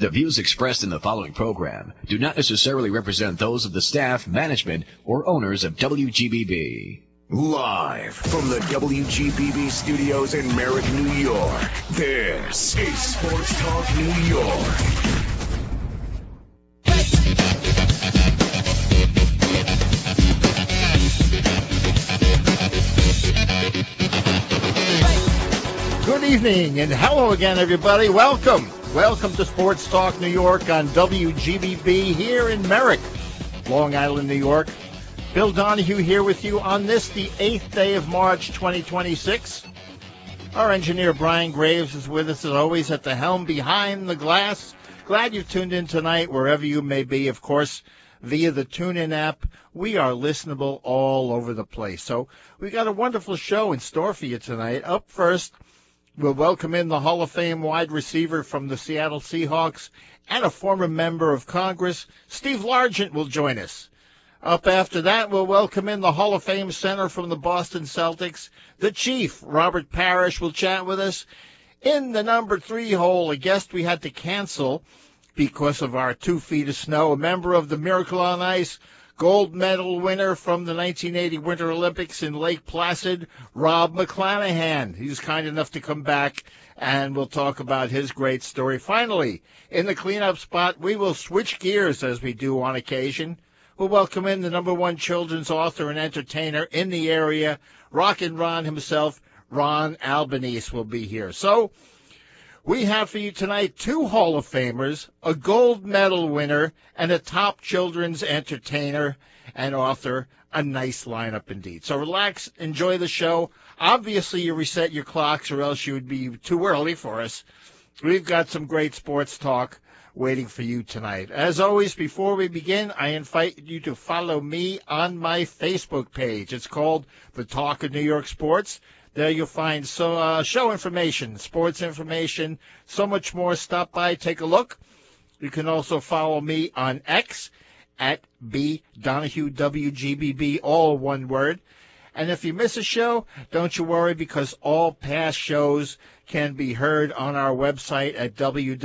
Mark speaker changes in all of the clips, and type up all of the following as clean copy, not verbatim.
Speaker 1: The views expressed in the following program do not necessarily represent those of the staff, management, or owners of WGBB.
Speaker 2: Live from the WGBB studios in Merrick, New York, this is Sports Talk New York.
Speaker 3: Good evening and hello again, everybody. Welcome to Sports Talk New York on WGBB here in Merrick, Long Island, New York. Bill Donahue here with you on this, the 8th day of March, 2026. Our engineer, Brian Graves, is with us as always at the helm behind the glass. Glad you've tuned in tonight, wherever you may be, of course, via the TuneIn app. We are listenable all over the place. So we got a wonderful show in store for you tonight. Up first, we'll welcome in the Hall of Fame wide receiver from the Seattle Seahawks and a former member of Congress. Steve Largent will join us. Up after that, we'll welcome in the Hall of Fame center from the Boston Celtics. The Chief, Robert Parrish, will chat with us. In the number 3 hole, a guest we had to cancel because of our 2 feet of snow, a member of the Miracle on Ice gold medal winner from the 1980 Winter Olympics in Lake Placid, Rob McClanahan. He's kind enough to come back, and we'll talk about his great story. Finally, in the cleanup spot, we will switch gears as we do on occasion. We'll welcome in the number 1 children's author and entertainer in the area, Rockin' Ron himself. Ron Albanese will be here. So we have for you tonight 2 Hall of Famers, a gold medal winner, and a top children's entertainer and author. A nice lineup indeed. So relax, enjoy the show. Obviously, you reset your clocks or else you would be too early for us. We've got some great sports talk waiting for you tonight. As always, before we begin, I invite you to follow me on my Facebook page. It's called The Talk of New York Sports. There you'll find show information, sports information, so much more. Stop by, take a look. You can also follow me on X at BDonahueWGBB, all one word. And if you miss a show, don't you worry, because all past shows can be heard on our website at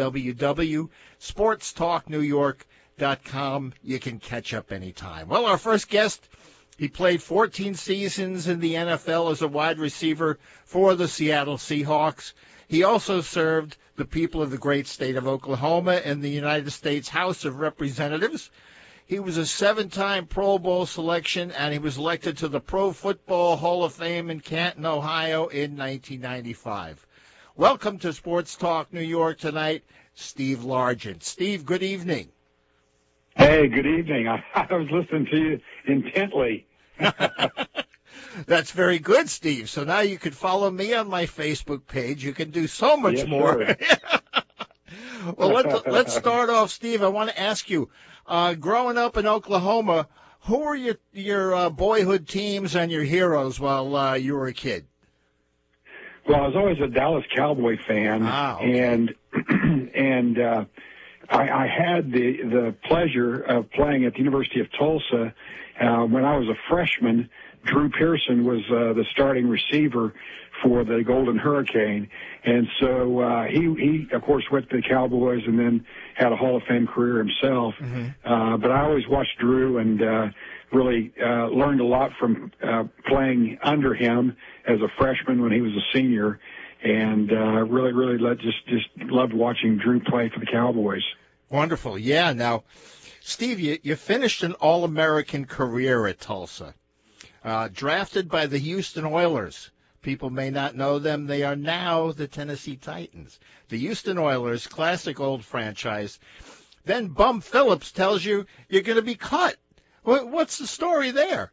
Speaker 3: www.sportstalknewyork.com. You can catch up anytime. Well, our first guest, he played 14 seasons in the NFL as a wide receiver for the Seattle Seahawks. He also served the people of the great state of Oklahoma in the United States House of Representatives. He was a 7-time Pro Bowl selection, and he was elected to the Pro Football Hall of Fame in Canton, Ohio in 1995. Welcome to Sports Talk New York tonight, Steve Largent. Steve, good evening.
Speaker 4: Hey, good evening. I was listening to you intently.
Speaker 3: That's very good, Steve. So now you can follow me on my Facebook page. You can do so much more. Well, let's start off, Steve. I want to ask you, growing up in Oklahoma, who were your boyhood teams and your heroes while you were a kid?
Speaker 4: Well, I was always a Dallas Cowboy fan, okay. and I had the pleasure of playing at the University of Tulsa when I was a freshman. Drew Pearson was the starting receiver for the Golden Hurricane, and so he of course went to the Cowboys and then had a Hall of Fame career himself. Mm-hmm. But I always watched Drew and really learned a lot from playing under him as a freshman when he was a senior, and really just loved watching Drew play for the Cowboys.
Speaker 3: Wonderful. Yeah. Now, Steve, you finished an All-American career at Tulsa, drafted by the Houston Oilers. People may not know them. They are now the Tennessee Titans. The Houston Oilers, classic old franchise. Then Bum Phillips tells you you're going to be cut. What's the story there?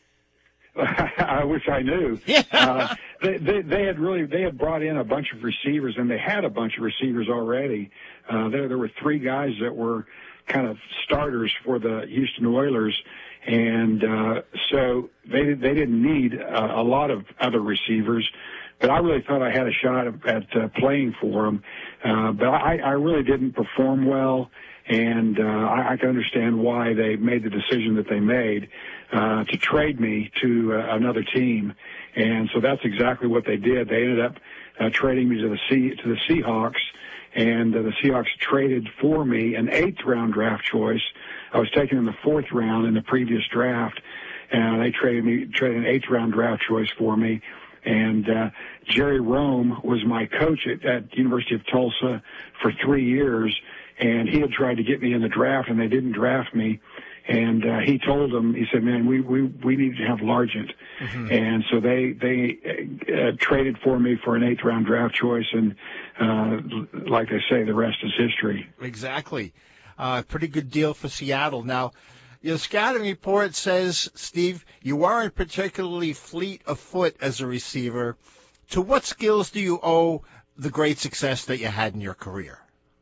Speaker 4: I wish I knew. Yeah. They had brought in a bunch of receivers, and they had a bunch of receivers already. There were 3 guys that were kind of starters for the Houston Oilers, and so they didn't need a lot of other receivers. But I really thought I had a shot at playing for them. But I really didn't perform well, and I can understand why they made the decision that they made to trade me to another team. And so that's exactly what they did. They ended up trading me to the Seahawks, and the Seahawks traded for me an 8th-round draft choice. I was taken in the 4th round in the previous draft, and they traded an 8th-round draft choice for me. And Jerry Rome was my coach at University of Tulsa for 3 years, and he had tried to get me in the draft, and they didn't draft me. And he told them, he said, "Man, we need to have Largent." Mm-hmm. And so they traded for me for an 8th-round draft choice, and like they say, the rest is history.
Speaker 3: Exactly. Pretty good deal for Seattle. Now, your scouting report says, Steve, you weren't particularly fleet of foot as a receiver. To what skills do you owe the great success that you had in your career?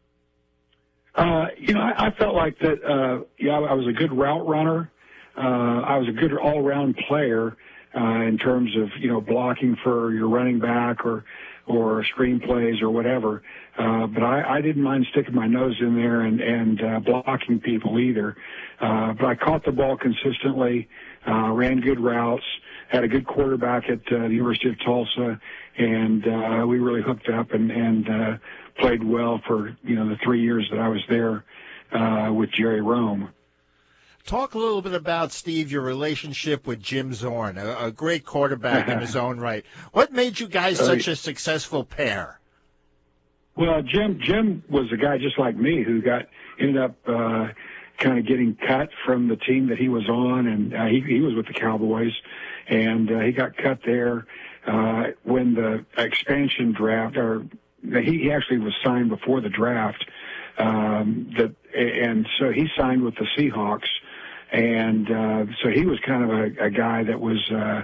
Speaker 4: I felt like that, I was a good route runner. I was a good all-around player in terms of, blocking for your running back or screenplays or whatever. But I didn't mind sticking my nose in there and blocking people either. But I caught the ball consistently, ran good routes, had a good quarterback at the University of Tulsa, and we really hooked up and played well for, the 3 years that I was there with Jerry Rome.
Speaker 3: Talk a little bit about, Steve, your relationship with Jim Zorn, a great quarterback in his own right. What made you guys such a successful pair?
Speaker 4: Well, Jim was a guy just like me who ended up kind of getting cut from the team that he was on, and he was with the Cowboys, and he got cut there when the expansion draft, or he actually was signed before the draft, and so he signed with the Seahawks. And so he was kind of a guy that was,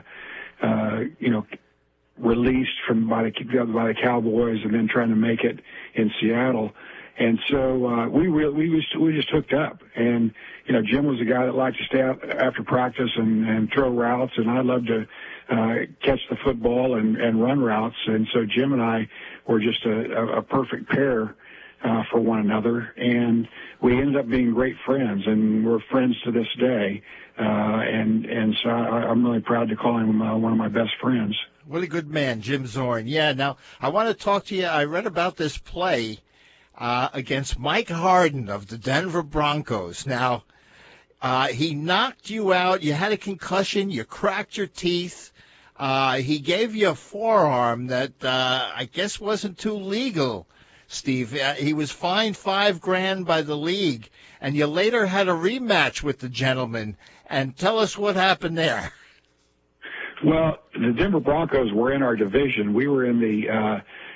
Speaker 4: released by the Cowboys and then trying to make it in Seattle. And so we just hooked up. And Jim was a guy that liked to stay out after practice and throw routes, and I loved to catch the football and run routes. And so Jim and I were just a perfect pair for one another, and we ended up being great friends, and we're friends to this day. And so I'm really proud to call him one of my best friends.
Speaker 3: What a good man, Jim Zorn. Yeah, now I want to talk to you. I read about this play against Mike Harden of the Denver Broncos. Now, he knocked you out. You had a concussion. You cracked your teeth. He gave you a forearm that I guess wasn't too legal, Steve. He was fined $5,000 by the league, and you later had a rematch with the gentleman. And tell us what happened there.
Speaker 4: Well, the Denver Broncos were in our division. We were in the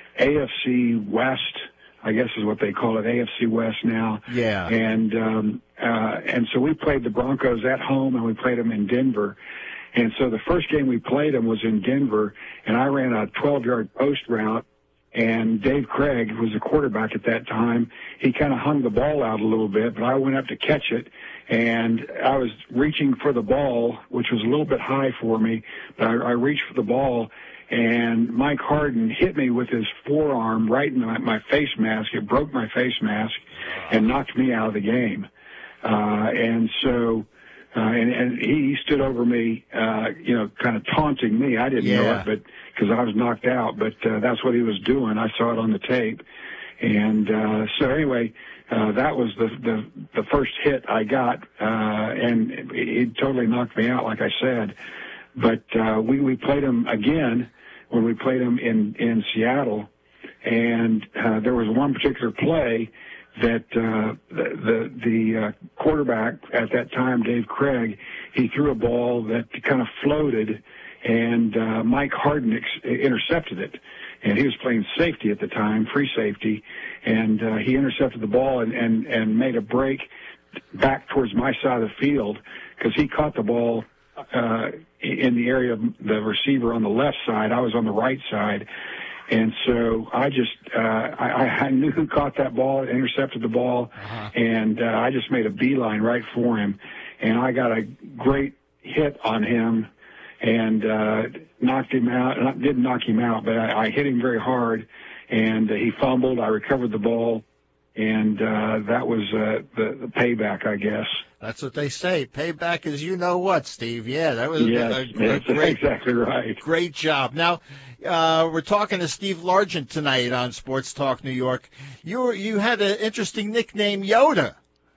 Speaker 4: AFC West, I guess is what they call it, AFC West now.
Speaker 3: Yeah.
Speaker 4: And so we played the Broncos at home, and we played them in Denver. And so the first game we played them was in Denver, and I ran a 12-yard post route. And Dave Craig was the quarterback at that time. He kind of hung the ball out a little bit, but I went up to catch it, and I was reaching for the ball, which was a little bit high for me, but I reached for the ball, and Mike Harden hit me with his forearm right in my face mask. It broke my face mask and knocked me out of the game. And so... And he stood over me, kind of taunting me. I didn't know it, but because I was knocked out, but that's what he was doing. I saw it on the tape. And so anyway, that was the first hit I got, and it totally knocked me out, like I said. But we played him again when we played him in Seattle, and there was one particular play that the quarterback at that time, Dave Craig, he threw a ball that kind of floated, and Mike Harden intercepted it. And he was playing safety at the time, free safety, and he intercepted the ball and made a break back towards my side of the field because he caught the ball in the area of the receiver on the left side. I was on the right side. And so I just, I knew who caught that ball, intercepted the ball, and I just made a beeline right for him. And I got a great hit on him and knocked him out. Didn't knock him out, but I hit him very hard, and he fumbled. I recovered the ball, And that was the payback, I guess.
Speaker 3: That's what they say. Payback is you know what, Steve. Yeah, that was
Speaker 4: yes,
Speaker 3: a great,
Speaker 4: exactly right.
Speaker 3: Great job. Now, we're talking to Steve Largent tonight on Sports Talk New York. You had an interesting nickname, Yoda.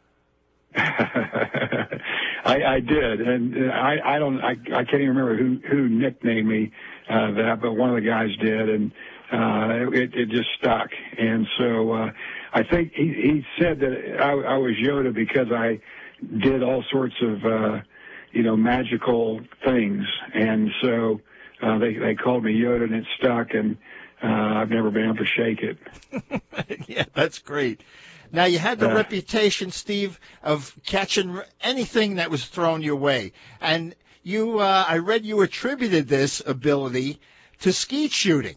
Speaker 4: I did, and I can't even remember who nicknamed me that, but one of the guys did, and it just stuck. And so I think he said that I was Yoda because I did all sorts of magical things, and so they called me Yoda, and it stuck, and I've never been able to shake it.
Speaker 3: Yeah, that's great. Now, you had the reputation, Steve, of catching anything that was thrown your way. And I read you attributed this ability to skeet shooting.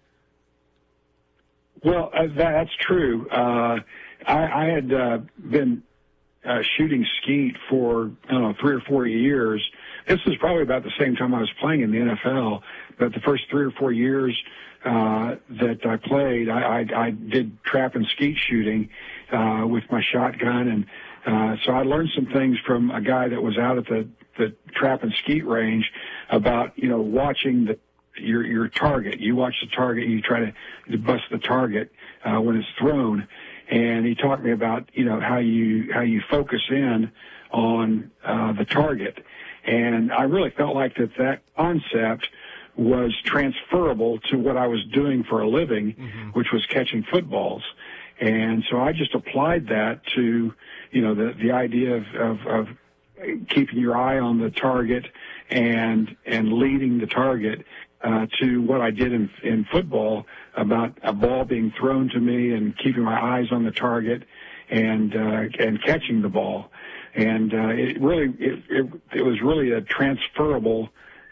Speaker 4: Well, that's true. I had been shooting skeet for, 3 or 4 years. This was probably about the same time I was playing in the NFL. But the first 3 or 4 years that I played, I did trap and skeet shooting with my shotgun, and so I learned some things from a guy that was out at the trap and skeet range about watching your target. You watch the target, you try to bust the target when it's thrown, and he taught me about how you focus in on the target, and I really felt like that concept was transferable to what I was doing for a living, which was catching footballs. And so I just applied that to, the idea of keeping your eye on the target and leading the target to what I did in football about a ball being thrown to me and keeping my eyes on the target and catching the ball. And it was really a transferable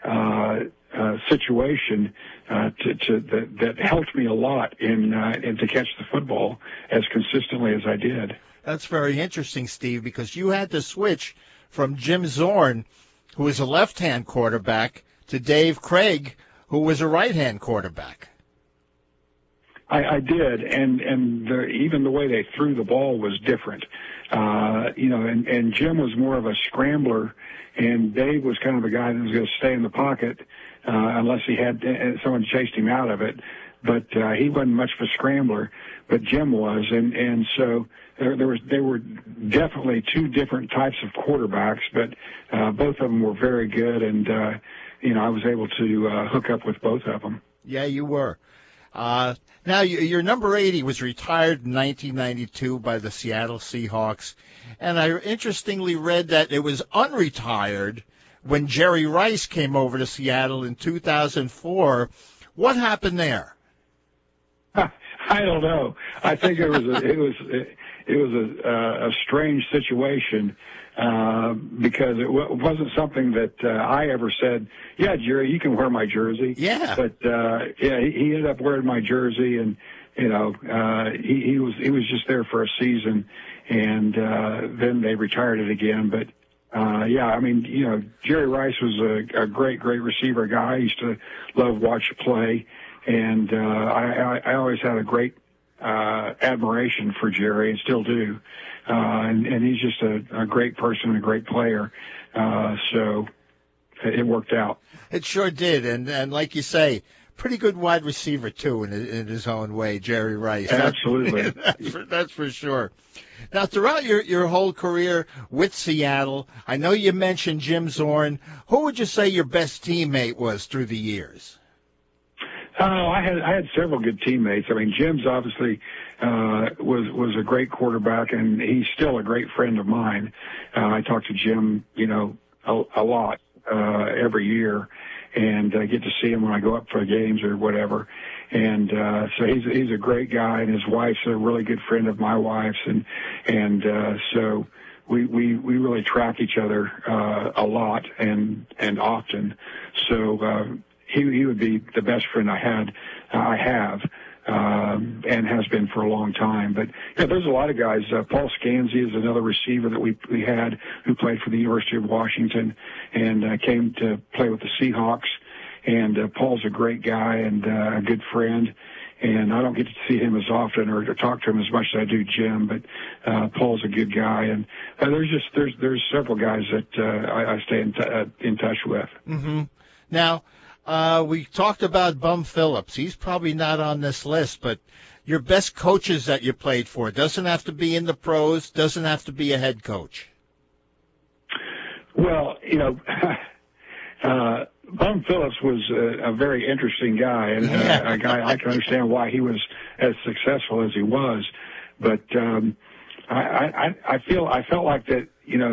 Speaker 4: situation that helped me a lot in to catch the football as consistently as I did.
Speaker 3: That's very interesting, Steve, because you had to switch from Jim Zorn, who was a left-hand quarterback, to Dave Craig, who was a right-hand quarterback.
Speaker 4: I did, and even the way they threw the ball was different. And Jim was more of a scrambler, and Dave was kind of a guy that was going to stay in the pocket unless he had someone chased him out of it. But he wasn't much of a scrambler, but Jim was, and so there were definitely two different types of quarterbacks, but both of them were very good, and I was able to hook up with both of them.
Speaker 3: Yeah, you were. Now, your number 80 was retired in 1992 by the Seattle Seahawks, and I interestingly read that it was unretired when Jerry Rice came over to Seattle in 2004. What happened there?
Speaker 4: I don't know. I think it was a strange situation because it wasn't something that I ever said, yeah, Jerry, you can wear my jersey.
Speaker 3: Yeah.
Speaker 4: But he ended up wearing my jersey, and he was just there for a season, and then they retired it again. But Jerry Rice was a great receiver guy. I used to love watch play, and I always had a great admiration for Jerry, and still do. And he's just a great person, a great player. So it worked out.
Speaker 3: It sure did. And like you say, pretty good wide receiver, too, in his own way, Jerry Rice.
Speaker 4: Absolutely.
Speaker 3: That's for sure. Now, throughout your whole career with Seattle, I know you mentioned Jim Zorn. Who would you say your best teammate was through the years?
Speaker 4: I had several good teammates. I mean, Jim's obviously was a great quarterback, and he's still a great friend of mine. I talk to Jim, a lot every year, and I get to see him when I go up for games or whatever. And so he's a great guy, and his wife's a really good friend of my wife's, and so we really track each other a lot and often. So he would be the best friend I have, and has been for a long time. But yeah, there's a lot of guys. Paul Scanzi is another receiver that we had who played for the University of Washington and came to play with the Seahawks. And Paul's a great guy and a good friend. and I don't get to see him as often or to talk to him as much as I do Jim, but Paul's a good guy, and there's several guys that I stay in touch with.
Speaker 3: Mm-hmm. Now, we talked about Bum Phillips. He's probably not on this list, but your best coaches that you played for, doesn't have to be in the pros, doesn't have to be a head coach.
Speaker 4: Well, Bum Phillips was a very interesting guy, and a guy I can understand why he was as successful as he was. But I felt like that,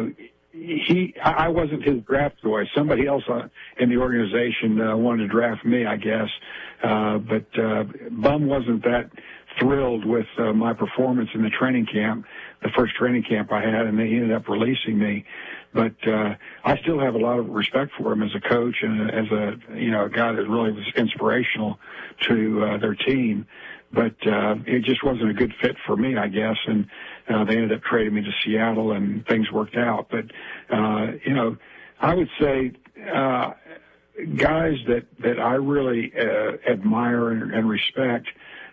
Speaker 4: I wasn't his draft choice. Somebody else in the organization wanted to draft me, I guess. But Bum wasn't that thrilled with my performance in the training camp, the first training camp I had, and they ended up releasing me. But I still have a lot of respect for him as a coach and as a guy that really was inspirational to their team. But it just wasn't a good fit for me, I guess, and they ended up trading me to Seattle, and things worked out. But I would say guys that I really admire and respect.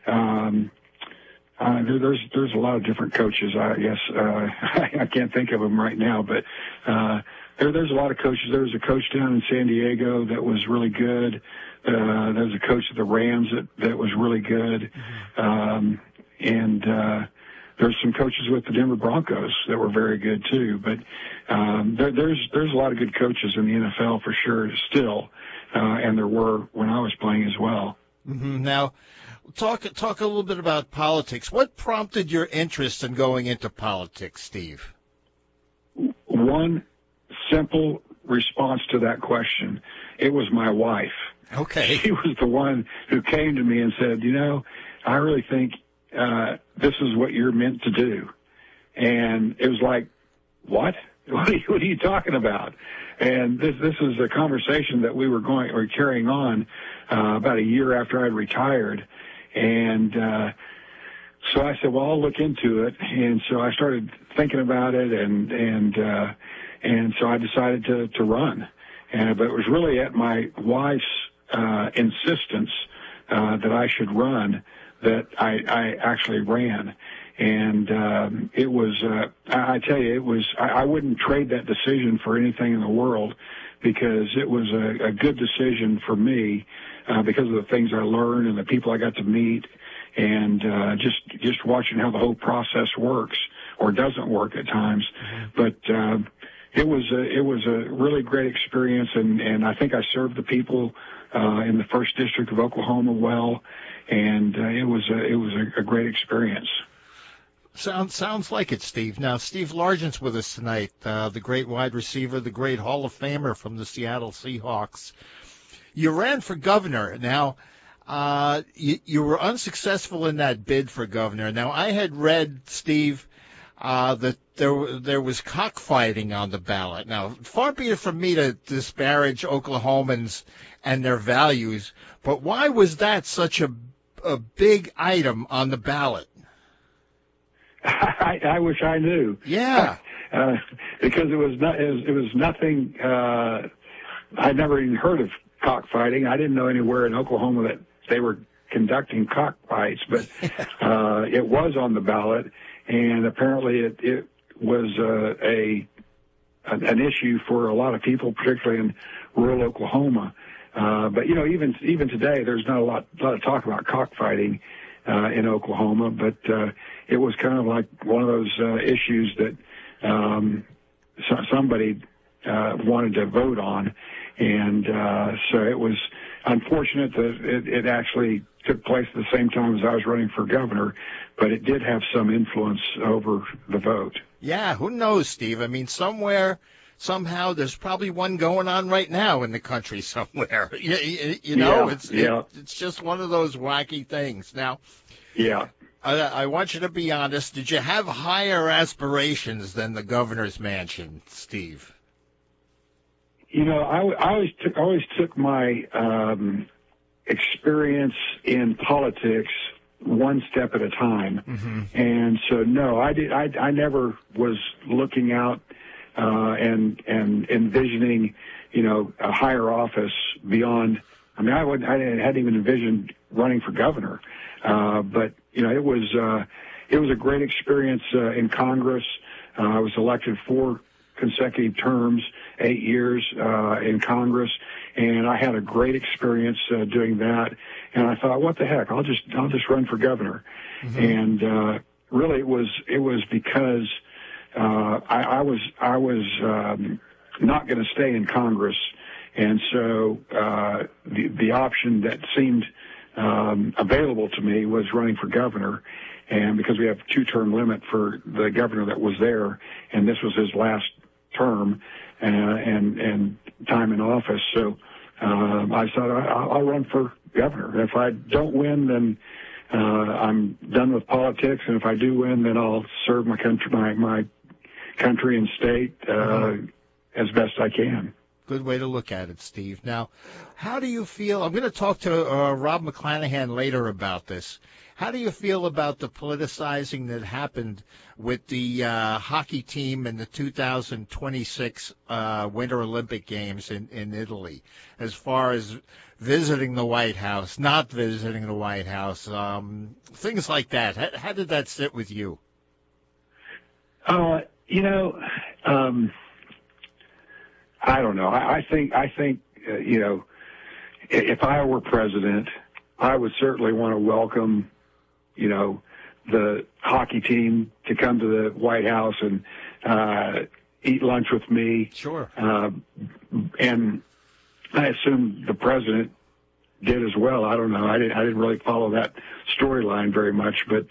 Speaker 4: There's a lot of different coaches. I guess I can't think of them right now, but there's a lot of coaches. There was a coach down in San Diego that was really good. There was a coach at the Rams that was really good, and there's some coaches with the Denver Broncos that were very good too. But there's a lot of good coaches in the NFL for sure still, and there were when I was playing as well.
Speaker 3: Mm-hmm. Now, talk a little bit about politics. What prompted your interest in going into politics, Steve?
Speaker 4: One simple response to that question. It was my wife.
Speaker 3: Okay.
Speaker 4: She was the one who came to me and said, I really think this is what you're meant to do. And it was like, what? What are you talking about? And this is a conversation that we were carrying on about a year after I'd retired. And so I said, well, I'll look into it. And so I started thinking about it, and so I decided to run. But it was really at my wife's insistence that I should run that I actually ran. And it was, I tell you, I wouldn't trade that decision for anything in the world, because it was a good decision for me because of the things I learned and the people I got to meet, and just watching how the whole process works or doesn't work at times. But it was a really great experience, and I think I served the people in the 1st District of Oklahoma well, and it was a great experience.
Speaker 3: Sounds like it, Steve. Now, Steve Largent's with us tonight, the great wide receiver, the great Hall of Famer from the Seattle Seahawks. You ran for governor. Now, you were unsuccessful in that bid for governor. Now, I had read, Steve, that there was cockfighting on the ballot. Now, far be it from me to disparage Oklahomans and their values, but why was that such a big item on the ballot?
Speaker 4: I wish I knew.
Speaker 3: Yeah.
Speaker 4: Because it was nothing. I'd never even heard of cockfighting. I didn't know anywhere in Oklahoma that they were conducting cockfights, but it was on the ballot, and apparently it was an issue for a lot of people, particularly in rural Oklahoma. But even today, there's not a lot of talk about cockfighting in Oklahoma, but it was kind of like one of those issues that somebody wanted to vote on, and so it was unfortunate that it actually took place at the same time as I was running for governor, but it did have some influence over the vote.
Speaker 3: Yeah, who knows, Steve? I mean, somehow, there's probably one going on right now in the country somewhere. It's just one of those wacky things. Now,
Speaker 4: yeah,
Speaker 3: I want you to be honest. Did you have higher aspirations than the governor's mansion, Steve?
Speaker 4: I always took my experience in politics one step at a time, and so no, I never was looking out and envisioning, a higher office beyond. I mean, I hadn't even envisioned running for governor. But it was a great experience in Congress. I was elected 4 consecutive terms, 8 years in Congress, and I had a great experience doing that. And I thought, what the heck? I'll just run for governor. Mm-hmm. And really, it was because I was not going to stay in Congress, and so the option that seemed available to me was running for governor. And because we have a 2-term limit for the governor that was there, and this was his last term and time in office, so I thought I'll run for governor. If I don't win, then I'm done with politics, and if I do win, then I'll serve my country, my country and state as best I can.
Speaker 3: Good way to look at it, Steve. Now, how do you feel? I'm going to talk to Rob McClanahan later about this. How do you feel about the politicizing that happened with the hockey team in the 2026 Winter Olympic Games in Italy, as far as visiting the White House, not visiting the White House, things like that? How did that sit with you?
Speaker 4: I don't know. I think if I were president, I would certainly want to welcome, the hockey team to come to the White House and eat lunch with me.
Speaker 3: Sure.
Speaker 4: And I assume the president did as well. I don't know. I didn't really follow that storyline very much, but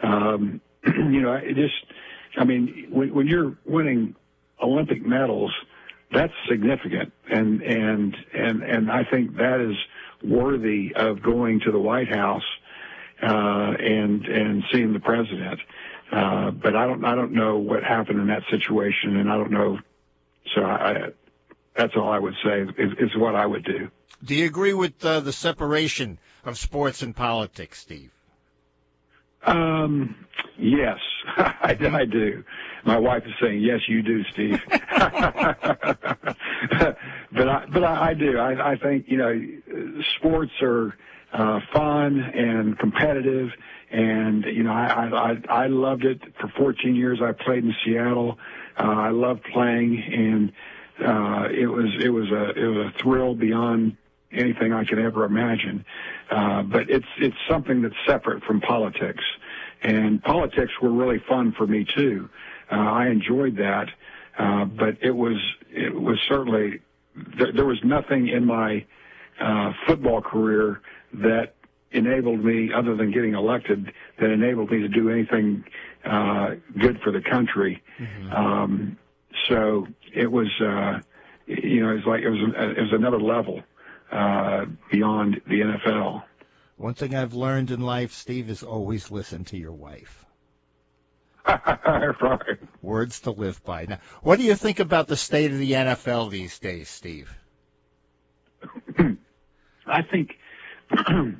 Speaker 4: when you're winning Olympic medals, that's significant, and I think that is worthy of going to the White House and seeing the president. But I don't know what happened in that situation, and I don't know. So that's all I would say is what I would do.
Speaker 3: Do you agree with the separation of sports and politics, Steve?
Speaker 4: Yes, I do. My wife is saying, yes, you do, Steve. But I do. I think, sports are fun and competitive, and, I loved it. For 14 years, I played in Seattle. I loved playing, and it was a thrill beyond anything I could ever imagine. But it's something that's separate from politics. And politics were really fun for me too. I enjoyed that, but it was certainly there was nothing in my football career that enabled me, other than getting elected, that enabled me to do anything good for the country. Mm-hmm. So it was, it was another level beyond the NFL.
Speaker 3: One thing I've learned in life, Steve, is always listen to your wife.
Speaker 4: Right.
Speaker 3: Words to live by. Now, what do you think about the state of the NFL these days, Steve?
Speaker 4: I think the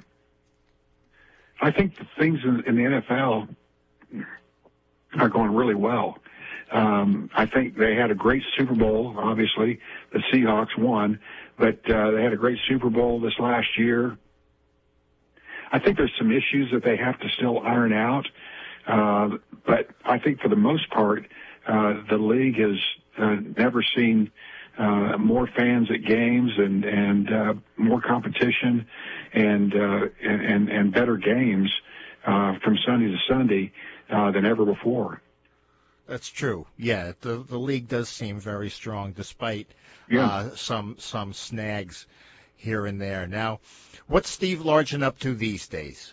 Speaker 4: things in the NFL are going really well. I think they had a great Super Bowl. Obviously, the Seahawks won, but they had a great Super Bowl this last year. I think there's some issues that they have to still iron out, but I think for the most part, the league has never seen more fans at games and more competition and better games from Sunday to Sunday than ever before.
Speaker 3: That's true. Yeah, the league does seem very strong, despite some snags here and there. Now, what's Steve Largent up to these days?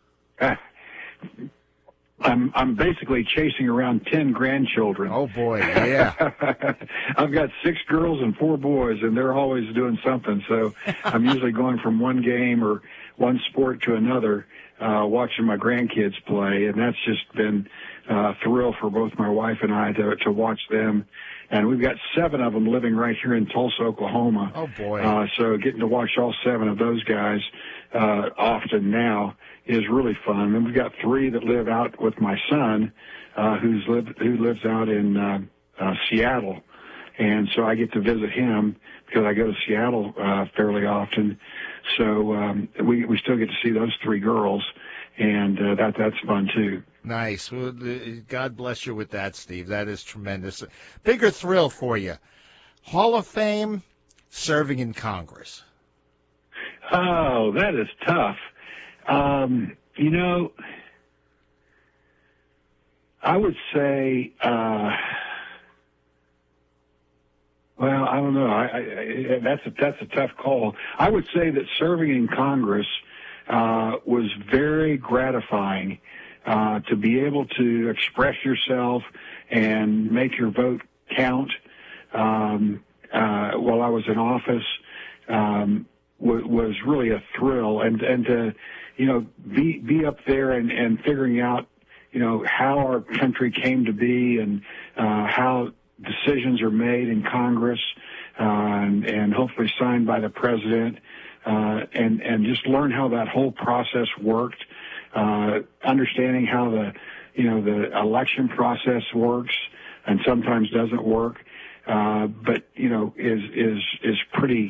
Speaker 4: I'm basically chasing around 10 grandchildren.
Speaker 3: Oh boy, yeah.
Speaker 4: I've got 6 girls and 4 boys, and they're always doing something. So I'm usually going from one game or one sport to another, watching my grandkids play, and that's just been a thrill for both my wife and I to watch them. And we've got 7 of them living right here in Tulsa, Oklahoma.
Speaker 3: Oh boy!
Speaker 4: So getting to watch all 7 of those guys often now is really fun. And we've got 3 that live out with my son, who lives out in Seattle, And so I get to visit him because I go to Seattle fairly often. So we still get to see those 3 girls, and that's fun too.
Speaker 3: Nice. Well, God bless you with that, Steve. That is tremendous. Bigger thrill for you. Hall of Fame, serving in Congress.
Speaker 4: Oh, that is tough. You know, I would say, well, I don't know. That's a tough call. I would say that serving in Congress was very gratifying, to be able to express yourself and make your vote count while I was in office was really a thrill, and to be up there and figuring out how our country came to be and how decisions are made in Congress and hopefully signed by the president, and just learn how that whole process worked, understanding how the election process works and sometimes doesn't work, but is pretty.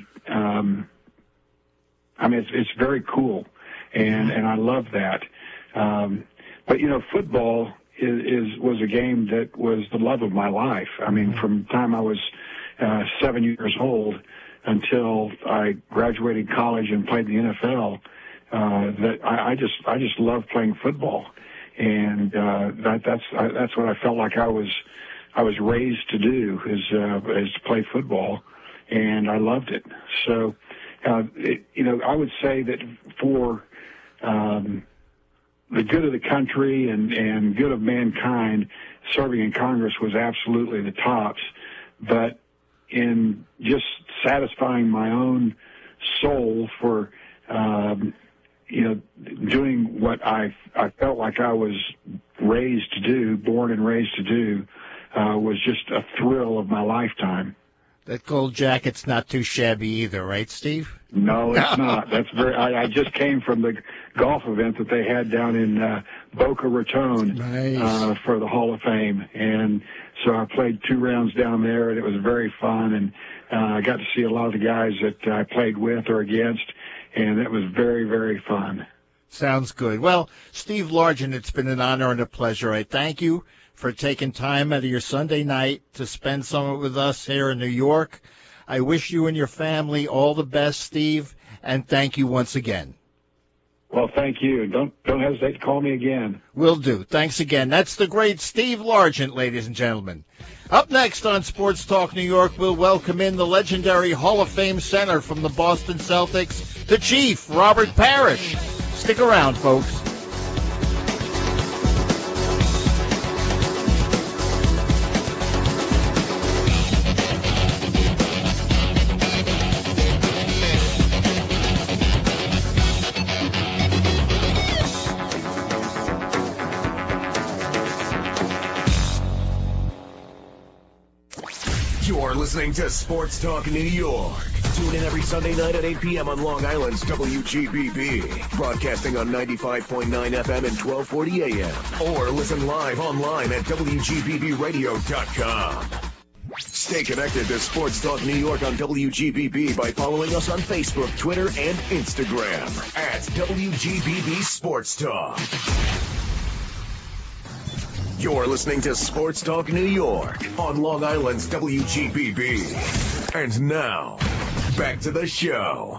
Speaker 4: It's very cool, and I love that. But football was a game that was the love of my life. I mean, from the time I was 7 years old until I graduated college and played in the NFL, that I just love playing football, and that's what I felt like I was raised to do is to play football, and I loved it. So, I would say that for the good of the country and good of mankind, serving in Congress was absolutely the tops. But in just satisfying my own soul for, doing what I felt like I was raised to do, born and raised to do, was just a thrill of my lifetime.
Speaker 3: That gold jacket's not too shabby either, right, Steve?
Speaker 4: No, it's not. That's I just came from the golf event that they had down in Boca Raton.
Speaker 3: Nice.
Speaker 4: For the Hall of Fame. And so I played 2 rounds down there, and it was very fun. And I got to see a lot of the guys that I played with or against, and it was very, very fun.
Speaker 3: Sounds good. Well, Steve Largent, it's been an honor and a pleasure. I thank you for taking time out of your Sunday night to spend some with us here in New York. I wish you and your family all the best, Steve, and thank you once again.
Speaker 4: Well, thank you. Don't hesitate to call me again.
Speaker 3: Will do. Thanks again. That's the great Steve Largent, ladies and gentlemen. Up next on Sports Talk New York, we'll welcome in the legendary Hall of Fame center from the Boston Celtics, the Chief, Robert Parrish. Stick around, folks.
Speaker 2: Listening to Sports Talk New York. Tune in every Sunday night at 8 p.m. on Long Island's WGBB. Broadcasting on 95.9 FM and 1240 AM. Or listen live online at WGBBradio.com. Stay connected to Sports Talk New York on WGBB by following us on Facebook, Twitter, and Instagram at WGBB Sports Talk. You're listening to Sports Talk New York on Long Island's WGBB. And now, back to the show.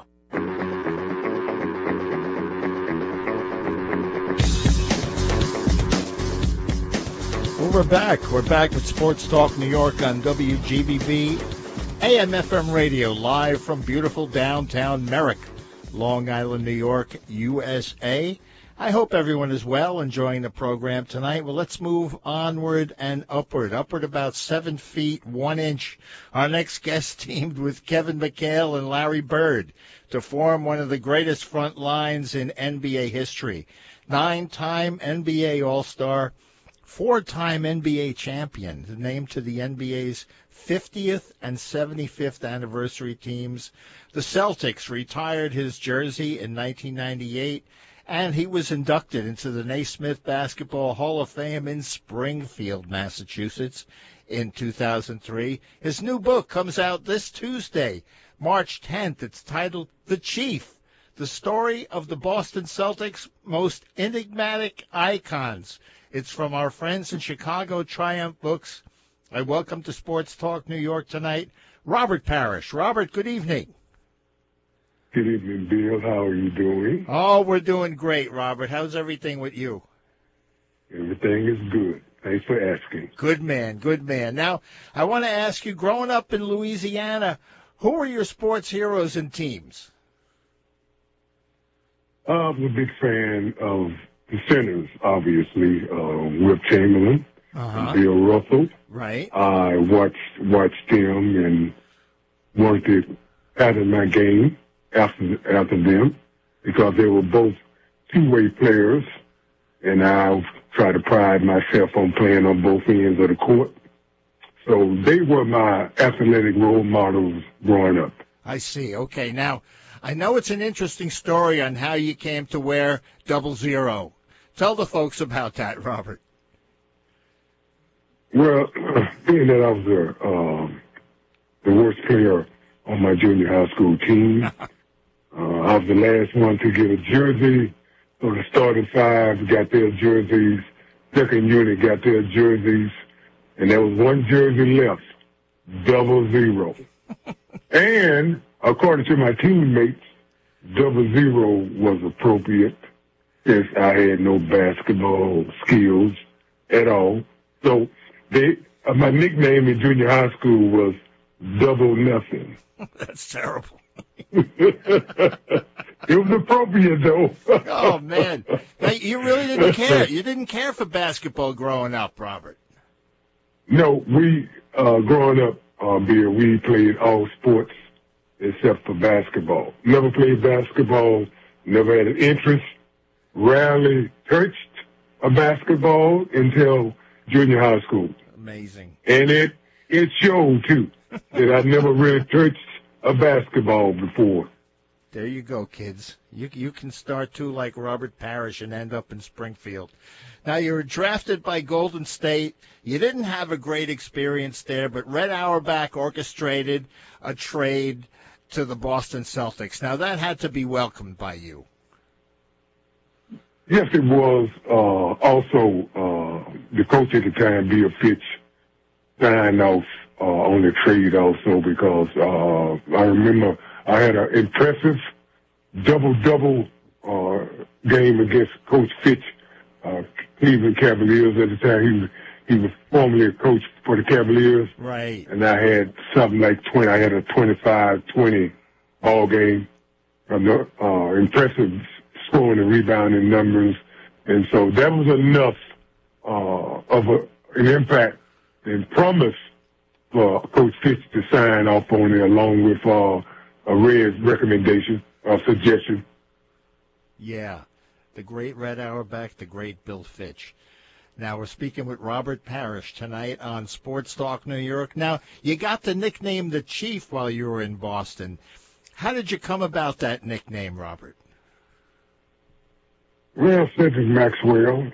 Speaker 3: Well, we're back. We're back with Sports Talk New York on WGBB, AM/FM radio, live from beautiful downtown Merrick, Long Island, New York, USA. I hope everyone is well, enjoying the program tonight. Well, let's move onward and upward. Upward about 7 feet, 1 inch. Our next guest teamed with Kevin McHale and Larry Bird to form one of the greatest front lines in NBA history. 9-time NBA All-Star, 4-time NBA champion, named to the NBA's 50th and 75th anniversary teams. The Celtics retired his jersey in 1998. And he was inducted into the Naismith Basketball Hall of Fame in Springfield, Massachusetts in 2003. His new book comes out this Tuesday, March 10th. It's titled The Chief, the story of the Boston Celtics' most enigmatic icons. It's from our friends in Chicago, Triumph Books. I welcome to Sports Talk New York tonight, Robert Parrish. Robert, good evening.
Speaker 5: Good evening, Bill. How are you doing?
Speaker 3: Oh, we're doing great, Robert. How's everything with you?
Speaker 5: Everything is good. Thanks for asking.
Speaker 3: Good man, good man. Now, I want to ask you, growing up in Louisiana, who are your sports heroes and teams?
Speaker 5: I'm a big fan of the centers, obviously. Wilt Chamberlain, Bill Russell.
Speaker 3: Right.
Speaker 5: I watched them and wanted to add in my game after them because they were both two-way players, and I try to pride myself on playing on both ends of the court. So they were my athletic role models growing up.
Speaker 3: I see. Okay. Now, I know it's an interesting story on how you came to wear 00. Tell the folks about that, Robert.
Speaker 5: Well, being that I was the worst player on my junior high school team, I was the last one to get a jersey. So the starting five got their jerseys, second unit got their jerseys, and there was one jersey left, 00. And according to my teammates, 00 was appropriate since I had no basketball skills at all. So my nickname in junior high school was Double Nothing.
Speaker 3: That's terrible.
Speaker 5: It was appropriate, though.
Speaker 3: Oh, man. Now, you really didn't care. You didn't care for basketball growing up, Robert.
Speaker 5: No, we, growing up, Bill, we played all sports except for basketball. Never played basketball, never had an interest, rarely touched a basketball until junior high school.
Speaker 3: Amazing.
Speaker 5: And it showed, too, that I never really touched a basketball before.
Speaker 3: There you go, kids. You can start, too, like Robert Parrish and end up in Springfield. Now, you were drafted by Golden State. You didn't have a great experience there, but Red Auerbach orchestrated a trade to the Boston Celtics. Now, that had to be welcomed by you.
Speaker 5: Yes, it was. Also, the coach at the time, Bill Fitch, signed off on the trade also because I remember I had an impressive double-double game against Coach Fitch, Cleveland Cavaliers at the time. He was formerly a coach for the Cavaliers.
Speaker 3: Right.
Speaker 5: And I had something like 20. I had a 25-20 ball game. Impressive scoring and rebounding numbers. And so that was enough of an impact and promise for Coach Fitch to sign off on it along with a Red's recommendation or suggestion.
Speaker 3: Yeah, the great Red Auerbach, the great Bill Fitch. Now, we're speaking with Robert Parrish tonight on Sports Talk New York. Now, you got the nickname The Chief while you were in Boston. How did you come about that nickname, Robert?
Speaker 5: Well, Cedric Maxwell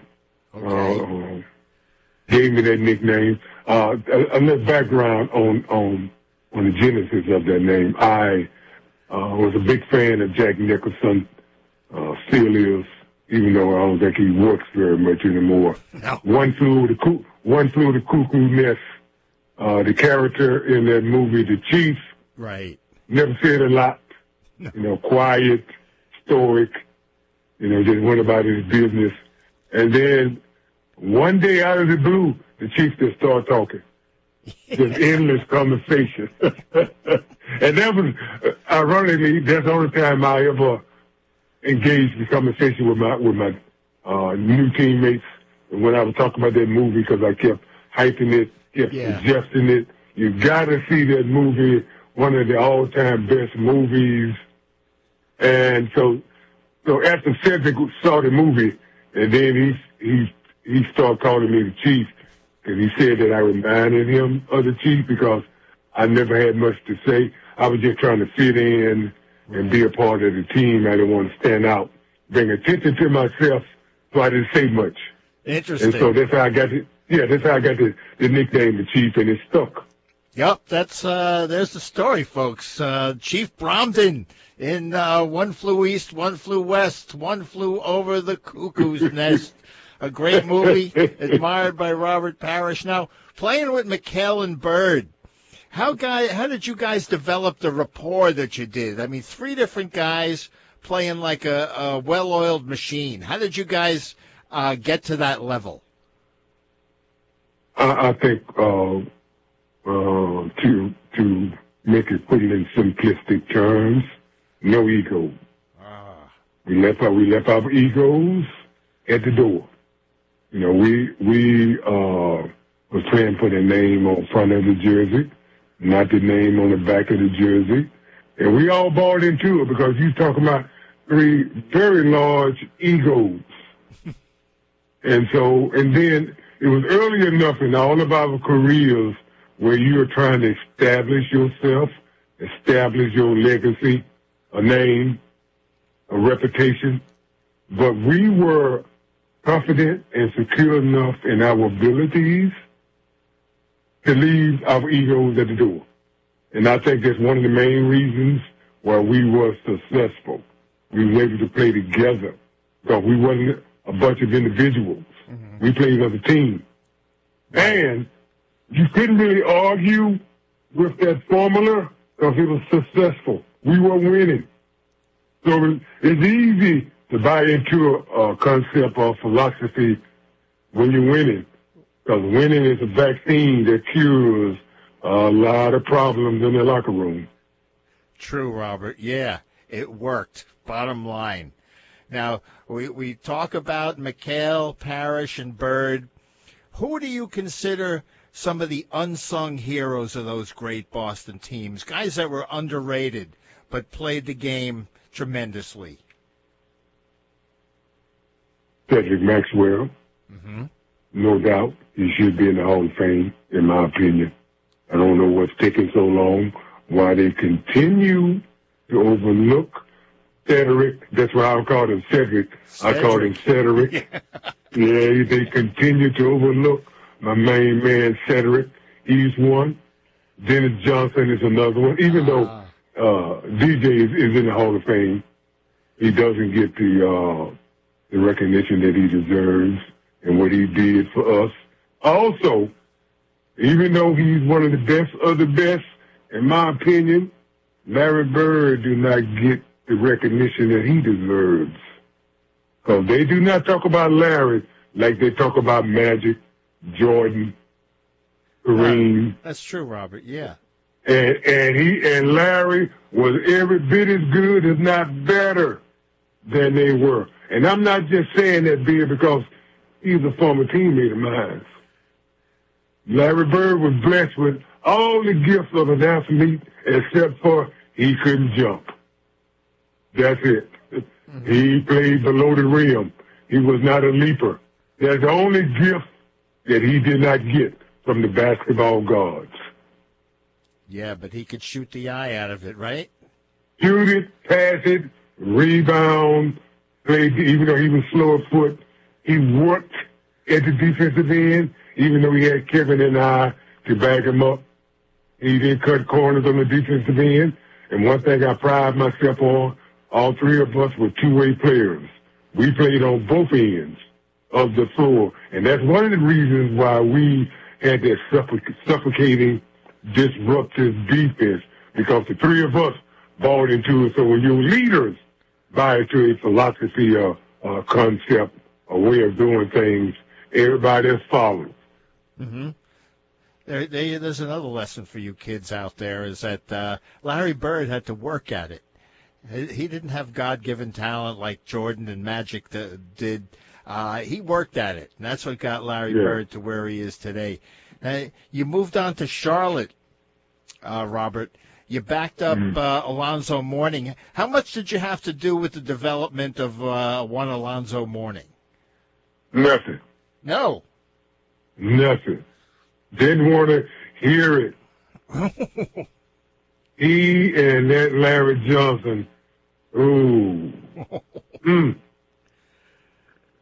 Speaker 5: gave me that nickname. A little background on the genesis of that name. I was a big fan of Jack Nicholson, still is, even though I don't think he works very much anymore.
Speaker 3: No.
Speaker 5: One Flew the Cuckoo Nest. The character in that movie, The Chief,
Speaker 3: right,
Speaker 5: never said a lot. No. Quiet, stoic. Just went about his business. And then one day out of the blue, the Chief just started talking. Just endless conversation. And that was, ironically, that's the only time I ever engaged in conversation with my new teammates when I was talking about that movie because I kept hyping it, kept suggesting it. You got to see that movie, one of the all-time best movies. And so after Cedric saw the movie, and then he started calling me the Chief, and he said that I reminded him of the Chief because I never had much to say. I was just trying to fit in and be a part of the team. I didn't want to stand out bring attention to myself, so I didn't say much.
Speaker 3: Interesting.
Speaker 5: And so that's how I got the nickname the Chief, and it stuck.
Speaker 3: Yep, there's the story, folks. Chief Bromden in One Flew East, One Flew West, One Flew Over the Cuckoo's Nest. A great movie, admired by Robert Parrish. Now, playing with McHale and Bird, how did you guys develop the rapport that you did? I mean, 3 different guys playing like a well-oiled machine. How did you guys get to that level?
Speaker 5: I think to make it put it in simplistic terms, no ego. We left our egos at the door. You know, we was playing for the name on front of the jersey, not the name on the back of the jersey. And we all bought into it because you talking about 3 very large egos. And then it was early enough in all of our careers where you were trying to establish yourself, establish your legacy, a name, a reputation. But we were confident and secure enough in our abilities to leave our egos at the door. And I think that's one of the main reasons why we were successful. We were able to play together because we wasn't a bunch of individuals. Mm-hmm. We played as a team. And you couldn't really argue with that formula because it was successful. We were winning. So it's easy to buy into a concept or philosophy when you're winning, because winning is a vaccine that cures a lot of problems in the locker room.
Speaker 3: True, Robert. Yeah, it worked. Bottom line. Now, we talk about McHale, Parrish, and Bird. Who do you consider some of the unsung heroes of those great Boston teams, guys that were underrated but played the game tremendously?
Speaker 5: Cedric Maxwell, no doubt. He should be in the Hall of Fame, in my opinion. I don't know what's taking so long, why they continue to overlook Cedric. That's why I call him Cedric. I call him Cedric. Yeah, they continue to overlook my main man, Cedric. He's one. Dennis Johnson is another one. Even though DJ is in the Hall of Fame, he doesn't get the recognition that he deserves and what he did for us. Also, even though he's one of the best of the best, in my opinion, Larry Bird do not get the recognition that he deserves. Because they do not talk about Larry like they talk about Magic, Jordan, Kareem.
Speaker 3: That's true, Robert, yeah.
Speaker 5: And Larry was every bit as good, if not better, than they were. And I'm not just saying that, Bill, because he's a former teammate of mine. Larry Bird was blessed with all the gifts of an athlete except for he couldn't jump. That's it. Mm-hmm. He played below the rim. He was not a leaper. That's the only gift that he did not get from the basketball gods.
Speaker 3: Yeah, but he could shoot the eye out of it, right?
Speaker 5: Shoot it, pass it, rebound, played, even though he was slow of foot. He worked at the defensive end, even though he had Kevin and I to back him up. He didn't cut corners on the defensive end. And one thing I pride myself on, all 3 of us were two-way players. We played on both ends of the floor. And that's one of the reasons why we had that suffocating, disruptive defense, because the 3 of us bought into it. So when your leaders buy into a philosophy or a concept, a way of doing things, everybody else follows.
Speaker 3: Mm-hmm. There's another lesson for you kids out there, is that Larry Bird had to work at it. He didn't have God-given talent like Jordan and Magic did. He worked at it, and that's what got Larry Bird to where he is today. You moved on to Charlotte, Robert. You backed up Alonzo Mourning. How much did you have to do with the development of one Alonzo Mourning?
Speaker 5: Nothing.
Speaker 3: No.
Speaker 5: Nothing. Didn't want to hear it. He and that Larry Johnson,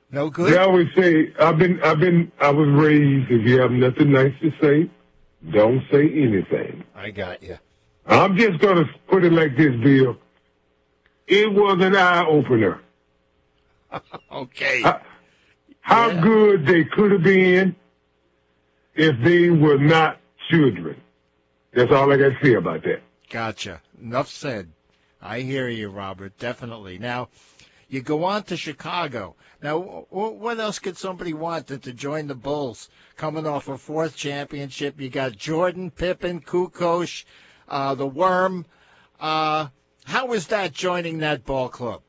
Speaker 3: No good?
Speaker 5: They always say, I was raised, if you have nothing nice to say, don't say anything.
Speaker 3: I got you.
Speaker 5: I'm just going to put it like this, Bill. It was an eye-opener.
Speaker 3: Okay.
Speaker 5: How good they could have been if they were not children. That's all I got to say about that.
Speaker 3: Gotcha. Enough said. I hear you, Robert, definitely. Now, you go on to Chicago. Now, what else could somebody want than to join the Bulls? Coming off a fourth championship, you got Jordan, Pippen, Kukoc, the Worm. How was that joining that ball club?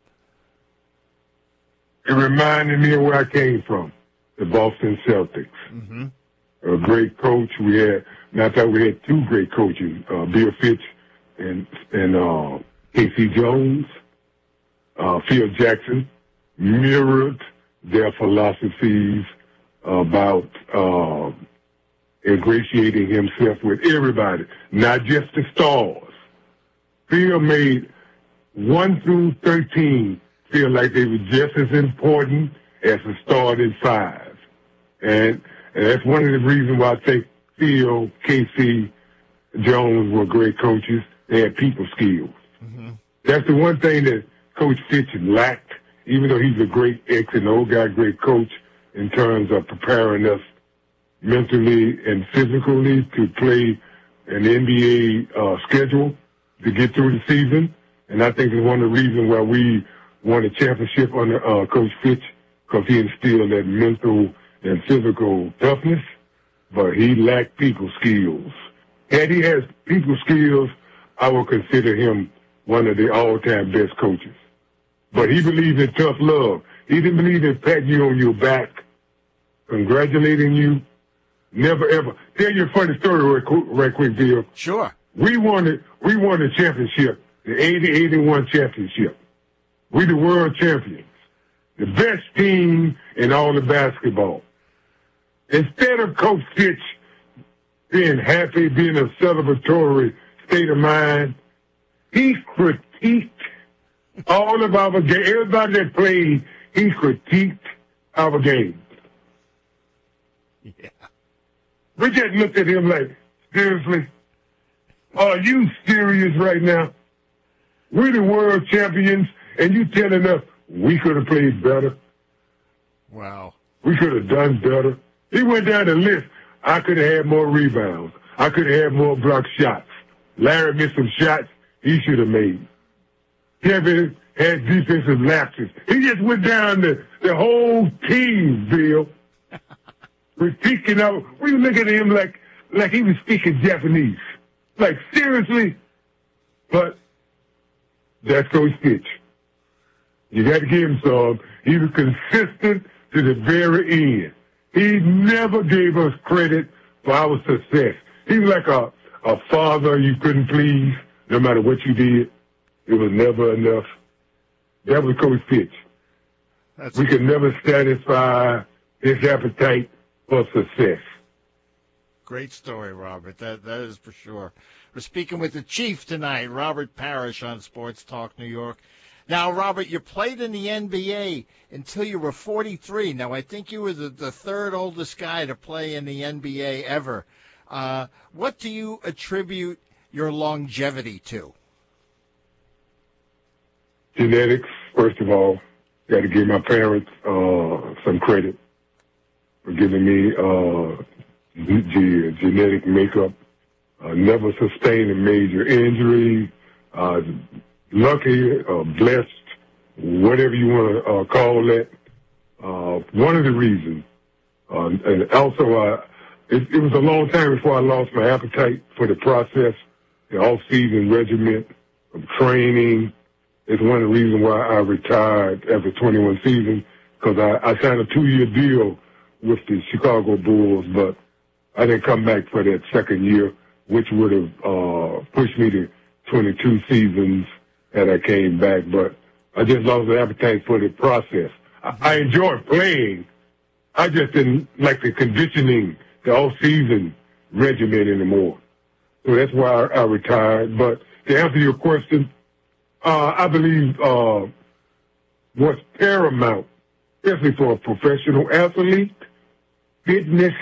Speaker 5: It reminded me of where I came from, the Boston Celtics.
Speaker 3: Mm-hmm.
Speaker 5: A great coach. We had two great coaches, Bill Fitch and K.C. Jones. Phil Jackson mirrored their philosophies about ingratiating himself with everybody, not just the stars. Phil made 1 through 13 feel like they were just as important as the starting five. And that's one of the reasons why I think Phil, K.C. Jones were great coaches. They had people skills. Mm-hmm. That's the one thing that Coach Fitch lacked, even though he's a great X and O guy, great coach in terms of preparing us mentally and physically to play an NBA schedule to get through the season. And I think it's one of the reasons why we won a championship under Coach Fitch, because he instilled that mental and physical toughness, but he lacked people skills. Had he had people skills, I would consider him one of the all-time best coaches. But he believed in tough love. He didn't believe in patting you on your back, congratulating you. Never, ever. Tell you a funny story right quick, Bill.
Speaker 3: Sure.
Speaker 5: We won the championship, the 80-81 championship. We the world champions, the best team in all of basketball. Instead of Coach Fitch being happy, being a celebratory state of mind, he critiqued all of our games. Everybody that played, he critiqued our games.
Speaker 3: Yeah.
Speaker 5: We just looked at him like, seriously? Are you serious right now? We're the world champions, and you telling us we could have played better?
Speaker 3: Wow.
Speaker 5: We could have done better. He went down the list. I could have had more rebounds. I could have had more block shots. Larry missed some shots he should have made. Kevin had defensive lapses. He just went down the whole team, Bill. Critiquing out. We were looking at him like he was speaking Japanese. Like, seriously? But that's Coach Fitch. You got to give him some. He was consistent to the very end. He never gave us credit for our success. He was like a father you couldn't please no matter what you did. It was never enough. That was Coach Fitch. We could never satisfy his appetite for success.
Speaker 3: Great story, Robert. That is for sure. We're speaking with the Chief tonight, Robert Parrish, on Sports Talk New York. Now, Robert, you played in the NBA until you were 43. Now, I think you were the third oldest guy to play in the NBA ever. What do you attribute your longevity to?
Speaker 5: Genetics, first of all. Got to give my parents some credit for giving me genetic makeup. Never sustained a major injury. Lucky, blessed, whatever you want to call that. One of the reasons, and also it was a long time before I lost my appetite for the process, the off-season regimen of training. It's one of the reasons why I retired after 21 seasons, because I signed a 2-year deal with the Chicago Bulls, but I didn't come back for that second year, which would have pushed me to 22 seasons had I came back. But I just lost the appetite for the process. I enjoyed playing. I just didn't like the conditioning, the off-season regimen anymore. So that's why I retired. But to answer your question, I believe what's paramount especially for a professional athlete, fitness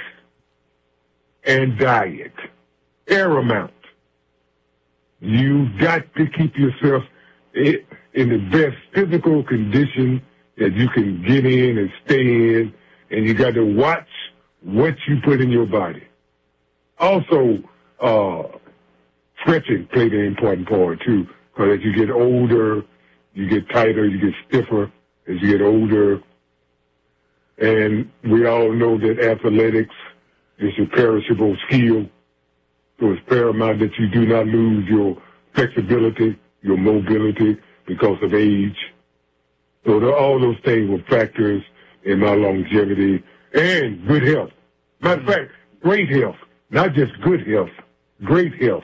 Speaker 5: and diet, paramount. You've got to keep yourself in the best physical condition that you can get in and stay in, and you got to watch what you put in your body. Also, stretching played an important part, too, because as you get older, you get tighter, you get stiffer as you get older. And we all know that athletics is a perishable skill, so it's paramount that you do not lose your flexibility, your mobility because of age. So all those things were factors in my longevity and good health. Matter of fact, great health, not just good health, great health.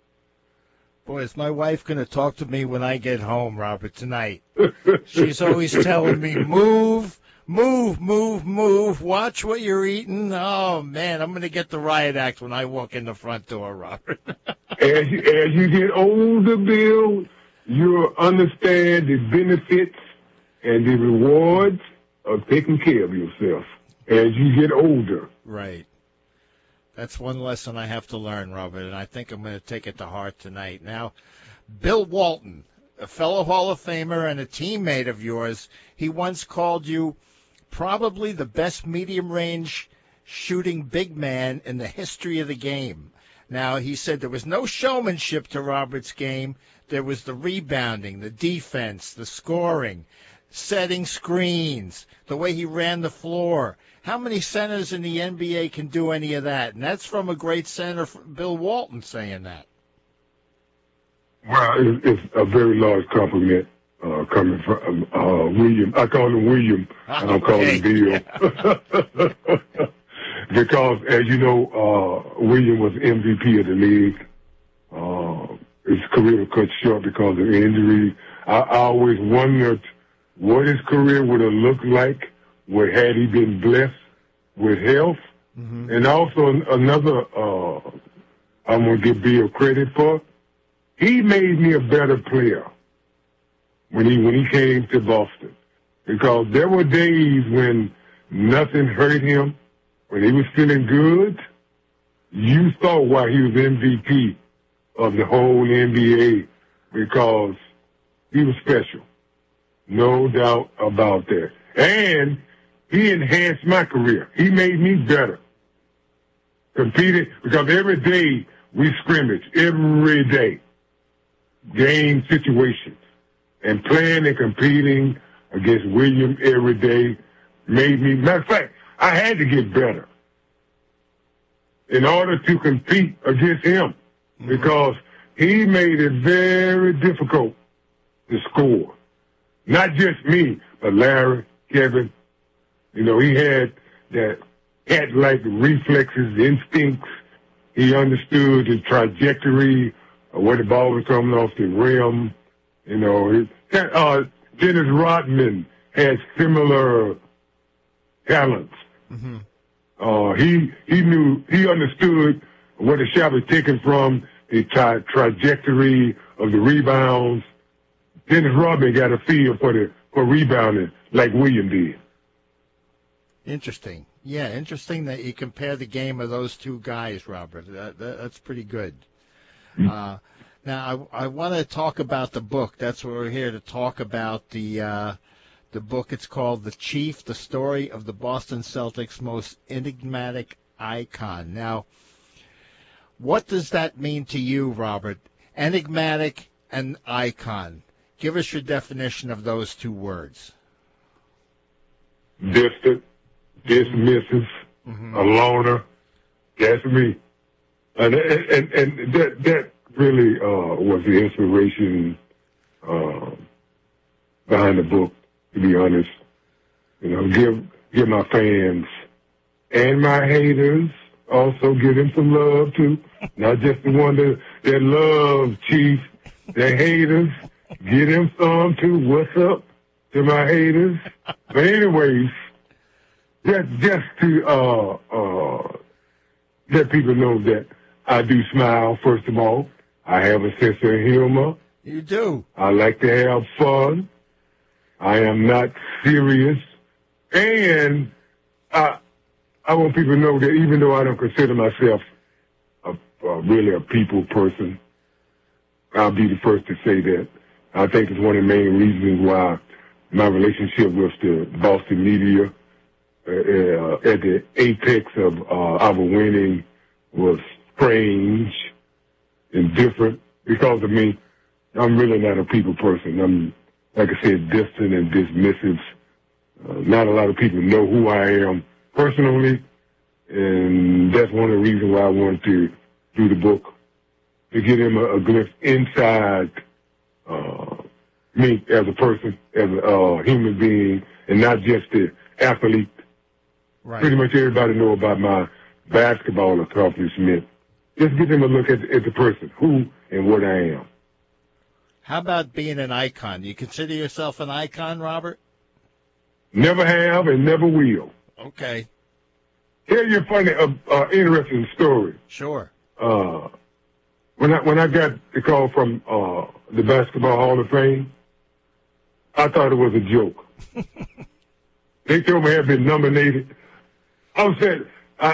Speaker 3: Boy, is my wife going to talk to me when I get home, Robert, tonight. She's always telling me, move, watch what you're eating. Oh, man, I'm going to get the riot act when I walk in the front door, Robert.
Speaker 5: As you get older, Bill, you'll understand the benefits and the rewards of taking care of yourself as you get older.
Speaker 3: Right. That's one lesson I have to learn, Robert, and I think I'm going to take it to heart tonight. Now, Bill Walton, a fellow Hall of Famer and a teammate of yours, he once called you probably the best medium-range shooting big man in the history of the game. Now, he said there was no showmanship to Robert's game. There was the rebounding, the defense, the scoring, setting screens, the way he ran the floor. How many centers in the NBA can do any of that? And that's from a great center, Bill Walton, saying that.
Speaker 5: Well, it's a very large compliment coming from William. I call him William, and I'm calling him Bill. Because, as you know, William was MVP of the league. His career was cut short because of injury. I always wondered what his career would have looked like had he been blessed with health. Mm-hmm. And also another I'm going to give Bill credit for, he made me a better player when he came to Boston. Because there were days when nothing hurt him, when he was feeling good. You saw why he was MVP of the whole NBA, because he was special. No doubt about that. And he enhanced my career. He made me better. Competed, because every day we scrimmage, every day. Game situations. And playing and competing against William every day made me, matter of fact, I had to get better in order to compete against him, because he made it very difficult to score. Not just me, but Larry, Kevin. You know, he had that cat-like reflexes, instincts. He understood the trajectory of where the ball was coming off the rim. You know, Dennis Rodman had similar talents. Mm-hmm. He understood where the shot was taken from, the trajectory of the rebounds. Dennis Rodman got a feel for rebounding like William did.
Speaker 3: Interesting. Yeah, interesting that you compare the game of those two guys, Robert. That's pretty good. Mm-hmm. Now, I want to talk about the book. That's what we're here to talk about, the book. It's called The Chief, The Story of the Boston Celtics' Most Enigmatic Icon. Now, what does that mean to you, Robert? Enigmatic and icon. Give us your definition of those two words.
Speaker 5: Distant, dismissive, a loner. That's me. And that really was the inspiration behind the book, to be honest. You know, give my fans and my haters, also give them some love, too. Not just the one that love Chief. The haters, give them some, too. What's up to my haters? But anyways, just to let people know that I do smile, first of all. I have a sense of humor.
Speaker 3: You do.
Speaker 5: I like to have fun. I am not serious And I want people to know that even though I don't consider myself really a people person, I'll be the first to say that. I think it's one of the main reasons why my relationship with the Boston media at the apex of our winning was strange and different because of me. I'm really not a people person. I'm, like I said, distant and dismissive. Not a lot of people know who I am personally, and that's one of the reasons why I wanted to do the book, to get him a glimpse inside me as a person, as a human being, and not just the athlete.
Speaker 3: Right.
Speaker 5: Pretty much everybody know about my basketball accomplishment. Just give them a look at the person, who and what I am.
Speaker 3: How about being an icon? Do you consider yourself an icon, Robert?
Speaker 5: Never have and never will.
Speaker 3: Okay.
Speaker 5: Tell you a funny, interesting story.
Speaker 3: Sure.
Speaker 5: When I got the call from the Basketball Hall of Fame, I thought it was a joke. They told me I had been nominated. I said,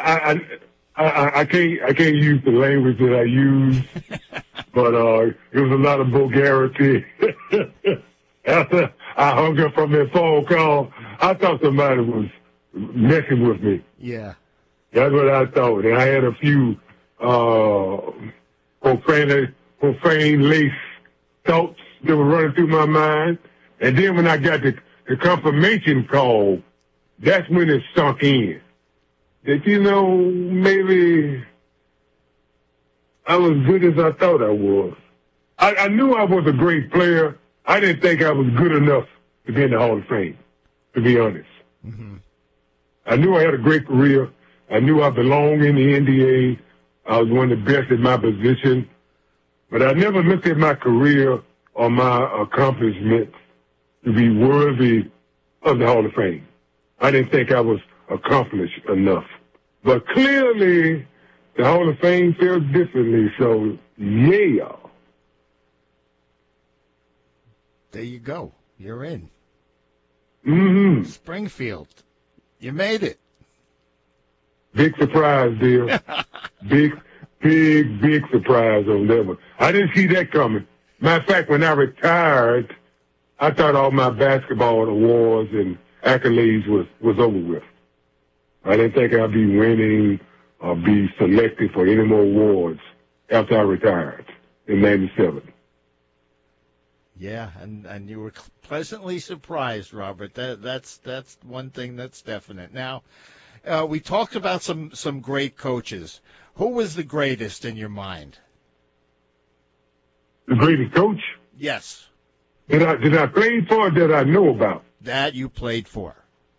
Speaker 5: I can't use the language that I use, but it was a lot of vulgarity. After I hung up from that phone call, I thought somebody was messing with me.
Speaker 3: Yeah.
Speaker 5: That's what I thought. And I had a few profane-laced thoughts that were running through my mind. And then when I got the confirmation call, that's when it sunk in. That, maybe I was good as I thought I was. I knew I was a great player. I didn't think I was good enough to be in the Hall of Fame, to be honest.
Speaker 3: Mm-hmm.
Speaker 5: I knew I had a great career. I knew I belonged in the NBA. I was one of the best at my position. But I never looked at my career or my accomplishments to be worthy of the Hall of Fame. I didn't think I was accomplished enough. But clearly, the Hall of Fame feels differently, so yeah.
Speaker 3: There you go. You're in.
Speaker 5: Mm-hmm.
Speaker 3: Springfield. You made it.
Speaker 5: Big surprise, dear. Big surprise on that one. I didn't see that coming. Matter of fact, when I retired, I thought all my basketball awards and accolades was over with. I didn't think I'd be winning or be selected for any more awards after I retired in '97.
Speaker 3: Yeah, and you were pleasantly surprised, Robert. That's one thing that's definite. Now, we talked about some great coaches. Who was the greatest in your mind?
Speaker 5: The greatest coach?
Speaker 3: Yes.
Speaker 5: Did I play for or did I know about?
Speaker 3: That you played for.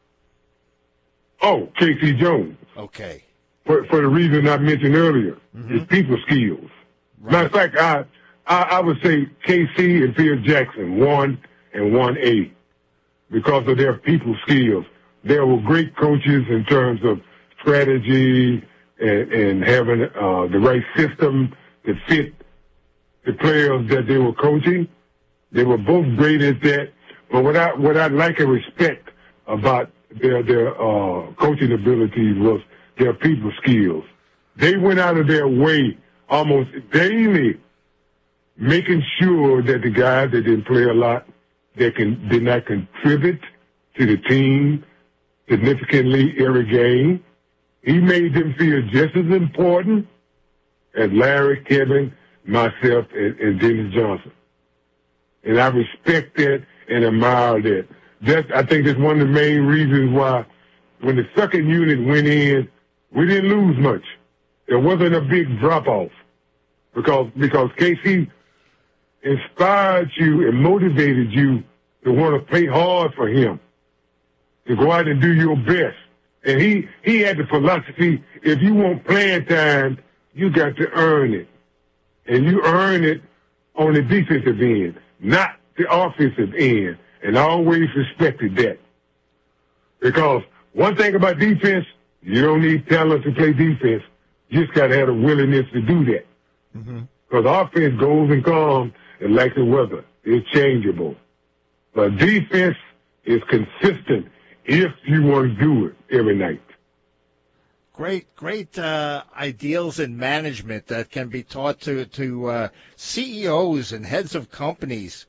Speaker 5: Oh, K.C. Jones.
Speaker 3: Okay.
Speaker 5: For the reason I mentioned earlier,
Speaker 3: Mm-hmm.
Speaker 5: his people skills.
Speaker 3: Right.
Speaker 5: Matter of fact, I would say K.C. and Phil Jackson, 1 and 1A, because of their people skills. They were great coaches in terms of strategy and having the right system to fit the players that they were coaching. They were both great at that. But what I like and respect about their coaching abilities was their people skills. They went out of their way almost daily making sure that the guys that didn't play a lot, that did not contribute to the team significantly every game. He made them feel just as important as Larry, Kevin, myself, and Dennis Johnson. And I respect that and admire that. I think that's one of the main reasons why when the second unit went in, we didn't lose much. There wasn't a big drop-off because KC inspired you and motivated you to want to play hard for him, to go out and do your best. And he had the philosophy, if you want playing time, you got to earn it. And you earn it on the defensive end, not the offensive end. And I always respected that. Because one thing about defense, you don't need talent to play defense. You just got to have a willingness to do that. Because offense goes and comes, and like the weather, it's changeable. But defense is consistent if you want to do it every night.
Speaker 3: Great ideals in management that can be taught to CEOs and heads of companies.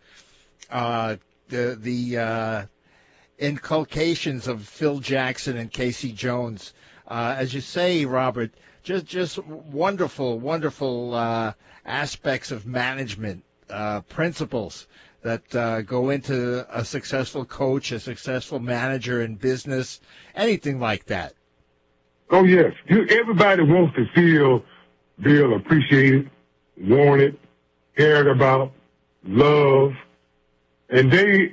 Speaker 3: The inculcations of Phil Jackson and Casey Jones, as you say, Robert, just wonderful aspects of management, principles that go into a successful coach, a successful manager in business, anything like that.
Speaker 5: Oh, yes. Everybody wants to feel appreciated, wanted, cared about, loved, and they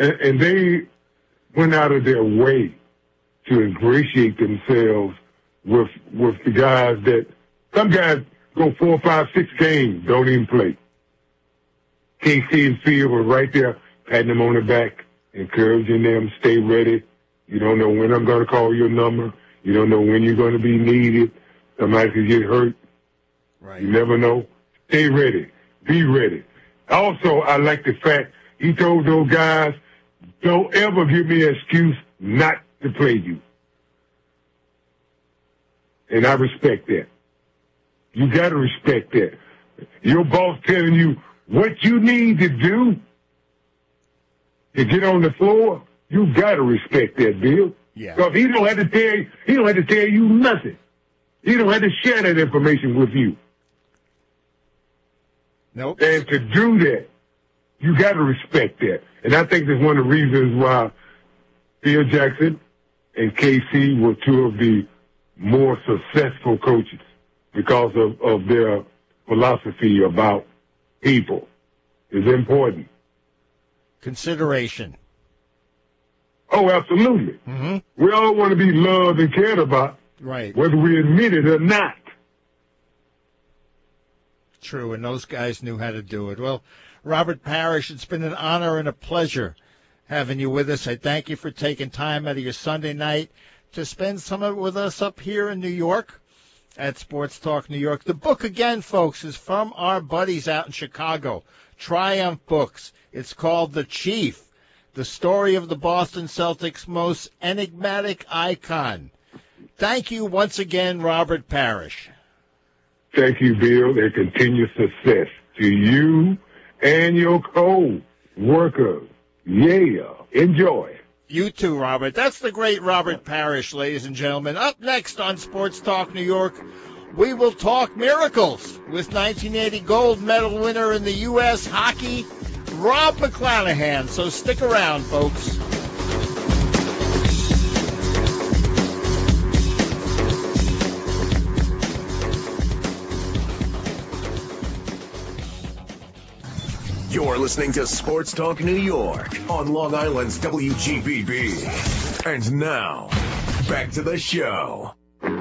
Speaker 5: went out of their way to ingratiate themselves with the guys that some guys go 4, 5, 6 games, don't even play. KC and Phil were right there, patting them on the back, encouraging them, stay ready. You don't know when I'm going to call your number. You don't know when you're going to be needed. Somebody could get hurt.
Speaker 3: Right.
Speaker 5: You never know. Stay ready. Be ready. Also, I like the fact he told those guys, don't ever give me an excuse not to play you. And I respect that. You got to respect that. Your boss telling you what you need to do to get on the floor, you got to respect that, Bill.
Speaker 3: Yeah.
Speaker 5: Because he don't have to tell you nothing. He don't have to share that information with you.
Speaker 3: Nope.
Speaker 5: And to do that, you got to respect that. And I think that's one of the reasons why Phil Jackson and KC were two of the more successful coaches, because of their philosophy about people is important.
Speaker 3: Consideration.
Speaker 5: Oh, absolutely.
Speaker 3: Mm-hmm.
Speaker 5: We all want to be loved and cared about,
Speaker 3: right?
Speaker 5: Whether we admit it or not.
Speaker 3: True, and those guys knew how to do it. Well, Robert Parrish, it's been an honor and a pleasure having you with us. I thank you for taking time out of your Sunday night to spend some of it with us up here in New York at Sports Talk New York. The book, again, folks, is from our buddies out in Chicago, Triumph Books. It's called The Chief, the story of the Boston Celtics' most enigmatic icon. Thank you once again, Robert Parrish.
Speaker 5: Thank you, Bill, and continued success to you and your co-workers. Yeah, enjoy.
Speaker 3: You too, Robert. That's the great Robert Parrish, ladies and gentlemen. Up next on Sports Talk New York, we will talk miracles with 1980 gold medal winner in the U.S. hockey, Rob McClanahan. So stick around, folks.
Speaker 2: You're listening to Sports Talk New York on Long Island's WGBB. And now, back to the show.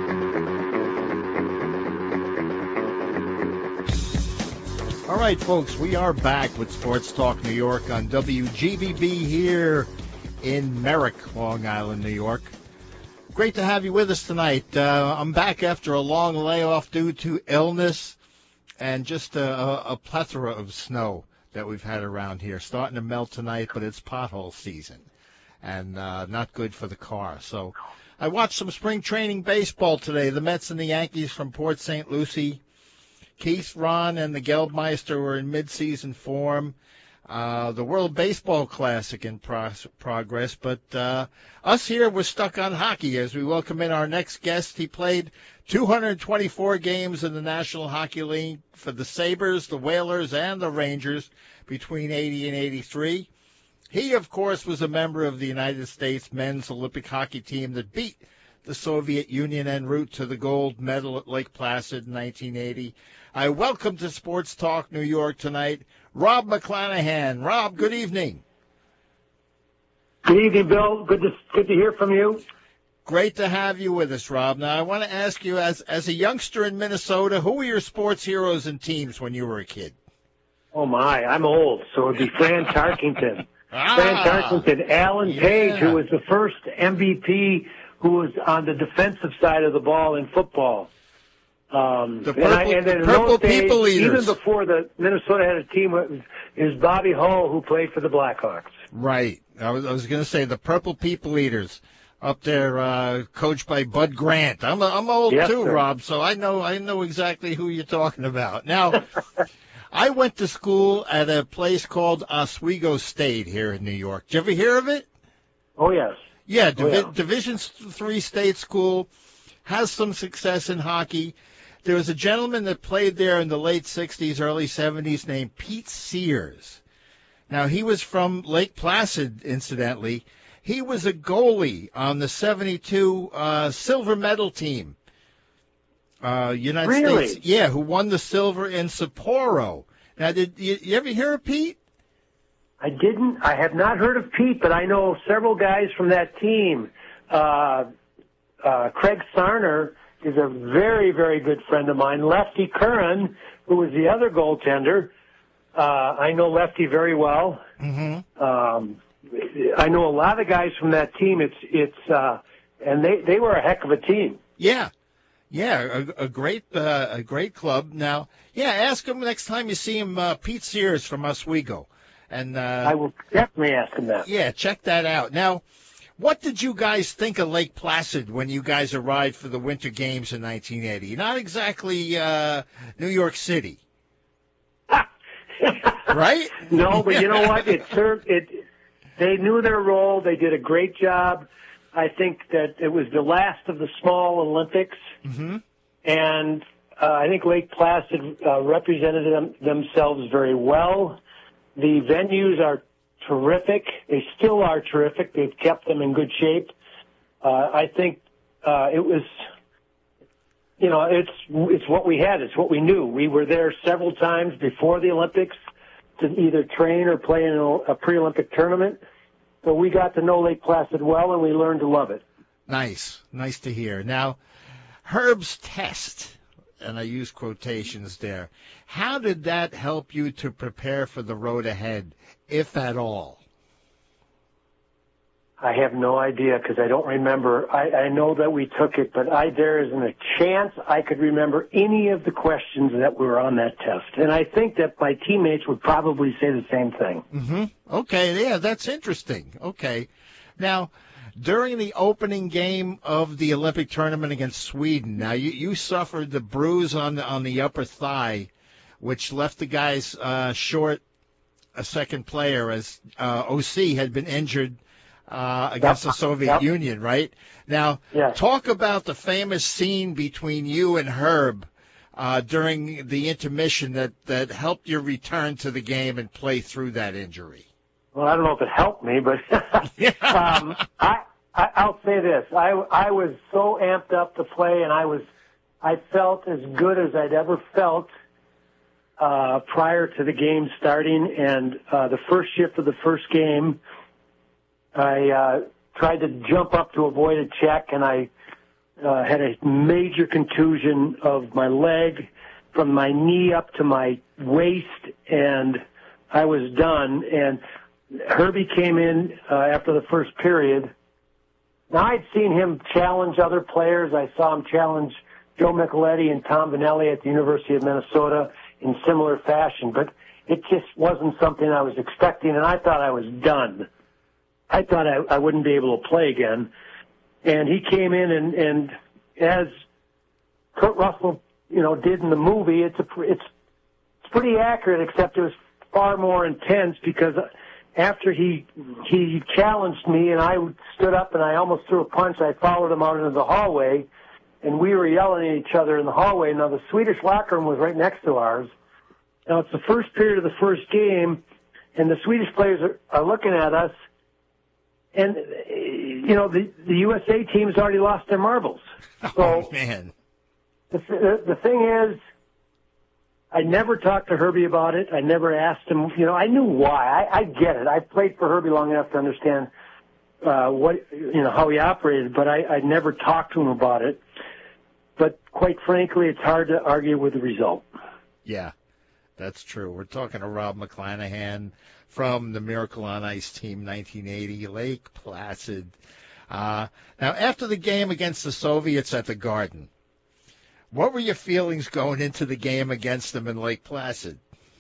Speaker 3: All right, folks, we are back with Sports Talk New York on WGBB here in Merrick, Long Island, New York. Great to have you with us tonight. I'm back after a long layoff due to illness and just a plethora of snow that we've had around here. Starting to melt tonight, but it's pothole season and not good for the car. So I watched some spring training baseball today. The Mets and the Yankees from Port St. Lucie. Keith, Ron, and the Geldmeister were in mid-season form. The World Baseball Classic in progress, but us here, we're stuck on hockey as we welcome in our next guest. He played 224 games in the National Hockey League for the Sabres, the Whalers, and the Rangers between 80 and 83. He, of course, was a member of the United States men's Olympic hockey team that beat the Soviet Union en route to the gold medal at Lake Placid in 1980. I welcome to Sports Talk New York tonight Rob McClanahan. Rob, good evening.
Speaker 6: Good evening, Bill. Good to hear from you.
Speaker 3: Great to have you with us, Rob. Now, I want to ask you, as a youngster in Minnesota, who were your sports heroes and teams when you were a kid?
Speaker 6: Oh, my. I'm old, so it would be Fran Tarkington. Fran Tarkington. Alan Page, who was the first MVP who was on the defensive side of the ball in football.
Speaker 3: The Purple People Eaters.
Speaker 6: Even before the Minnesota had a team, it was Bobby Hull who played for the Blackhawks.
Speaker 3: Right. I was going to say the Purple People Eaters up there, coached by Bud Grant. I'm old too, sir. Rob, so I know exactly who you're talking about. Now, I went to school at a place called Oswego State here in New York. Did you ever hear of it?
Speaker 6: Oh, yes.
Speaker 3: Yeah, Division III state school, has some success in hockey. There was a gentleman that played there in the late 60s, early 70s named Pete Sears. Now, he was from Lake Placid, incidentally. He was a goalie on the 72 silver medal team. United States. Yeah, who won the silver in Sapporo. Now, did you ever hear of Pete?
Speaker 6: I didn't. I have not heard of Pete, but I know several guys from that team. Craig Sarner is a very, very good friend of mine. Lefty Curran, who was the other goaltender, I know Lefty very well.
Speaker 3: Mm-hmm.
Speaker 6: I know a lot of guys from that team. And they were a heck of a team.
Speaker 3: Yeah. Yeah, a great club. Now, ask him next time you see him, Pete Sears from Oswego. And
Speaker 6: I will definitely ask him that.
Speaker 3: Yeah, check that out. Now, what did you guys think of Lake Placid when you guys arrived for the Winter Games in 1980? Not exactly New York City. Right?
Speaker 6: No, but you know what? They knew their role. They did a great job. I think that it was the last of the small Olympics.
Speaker 3: Mm-hmm.
Speaker 6: And I think Lake Placid represented themselves very well. The venues are terrific. They still are terrific. They've kept them in good shape. I think it was, it's what we had. It's what we knew. We were there several times before the Olympics to either train or play in a pre-Olympic tournament. So we got to know Lake Placid well, and we learned to love it.
Speaker 3: Nice. Nice to hear. Now, Herb's test, and I use quotations there, how did that help you to prepare for the road ahead, if at all?
Speaker 6: I have no idea because I don't remember. I know that we took it, but there isn't a chance I could remember any of the questions that were on that test. And I think that my teammates would probably say the same thing.
Speaker 3: Mm-hmm. Okay, yeah, that's interesting. Okay. Now, during the opening game of the Olympic tournament against Sweden, now you suffered the bruise on the upper thigh, which left the guys short a second player as OC had been injured against the Soviet Union, right? Now, talk about the famous scene between you and Herb during the intermission that helped you return to the game and play through that injury.
Speaker 6: Well, I don't know if it helped me, but I'll say this. I was so amped up to play, and I felt as good as I'd ever felt prior to the game starting. And the first shift of the first game, I tried to jump up to avoid a check, and I had a major contusion of my leg from my knee up to my waist, and I was done. And Herbie came in after the first period. Now, I'd seen him challenge other players. I saw him challenge Joe Micheletti and Tom Vanelli at the University of Minnesota in similar fashion, but it just wasn't something I was expecting, and I thought I was done. I thought I wouldn't be able to play again. And he came in, and as Kurt Russell, did in the movie, it's pretty accurate, except it was far more intense because after he challenged me and I stood up and I almost threw a punch, I followed him out into the hallway, and we were yelling at each other in the hallway. Now, the Swedish locker room was right next to ours. Now, it's the first period of the first game, and the Swedish players are looking at us. And, the USA team's already lost their marbles. So,
Speaker 3: man.
Speaker 6: The thing is, I never talked to Herbie about it. I never asked him. I knew why. I get it. I played for Herbie long enough to understand how he operated, but I never talked to him about it. But quite frankly, it's hard to argue with the result.
Speaker 3: Yeah, that's true. We're talking to Rob McClanahan from the Miracle on Ice team, 1980, Lake Placid. Now, after the game against the Soviets at the Garden, What were your feelings going into the game against them in Lake Placid?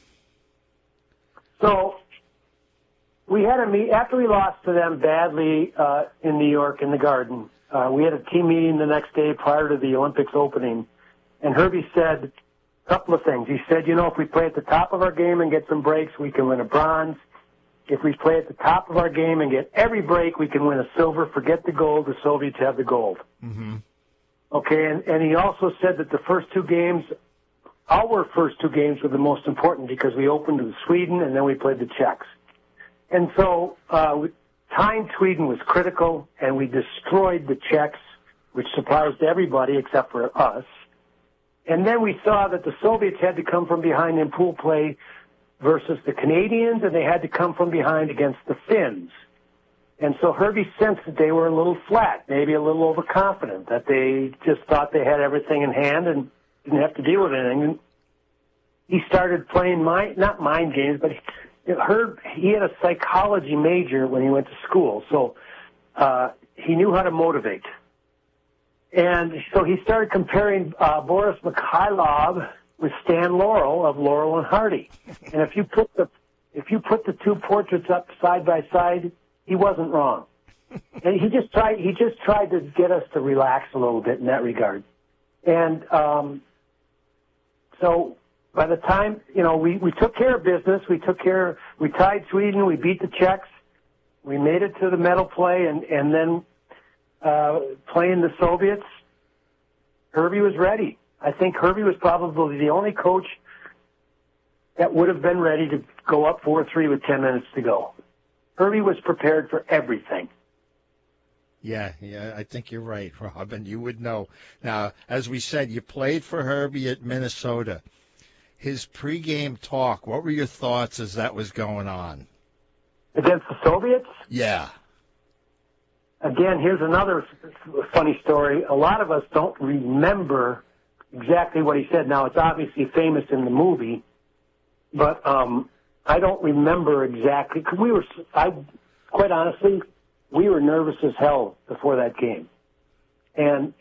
Speaker 6: So we had a meet after we lost to them badly in New York in the Garden. We had a team meeting the next day prior to the Olympics opening, and Herbie said a couple of things. He said, if we play at the top of our game and get some breaks, we can win a bronze. If we play at the top of our game and get every break, we can win a silver. Forget the gold. The Soviets have the gold.
Speaker 3: Mm-hmm.
Speaker 6: Okay, and he also said that the our first two games were the most important because we opened with Sweden and then we played the Czechs. And so tying Sweden was critical, and we destroyed the Czechs, which surprised everybody except for us. And then we saw that the Soviets had to come from behind in pool play versus the Canadians, and they had to come from behind against the Finns. And so Herbie sensed that they were a little flat, maybe a little overconfident, that they just thought they had everything in hand and didn't have to deal with anything. And he started playing not mind games, but he had a psychology major when he went to school, so he knew how to motivate. And so he started comparing Boris Mikhailov with Stan Laurel of Laurel and Hardy. And if you put the two portraits up side by side, he wasn't wrong. And he just tried to get us to relax a little bit in that regard. And so by the time, we took care of business, we tied Sweden, we beat the Czechs, we made it to the medal play, and then playing the Soviets, Herbie was ready. I think Herbie was probably the only coach that would have been ready to go up 4-3 with 10 minutes to go. Herbie was prepared for everything.
Speaker 3: Yeah, I think you're right, Rob, and you would know. Now, as we said, you played for Herbie at Minnesota. His pregame talk, what were your thoughts as that was going on?
Speaker 6: Against the Soviets?
Speaker 3: Yeah.
Speaker 6: Again, here's another funny story. A lot of us don't remember exactly what he said. Now, it's obviously famous in the movie, but I don't remember exactly. Cause quite honestly, we were nervous as hell before that game. And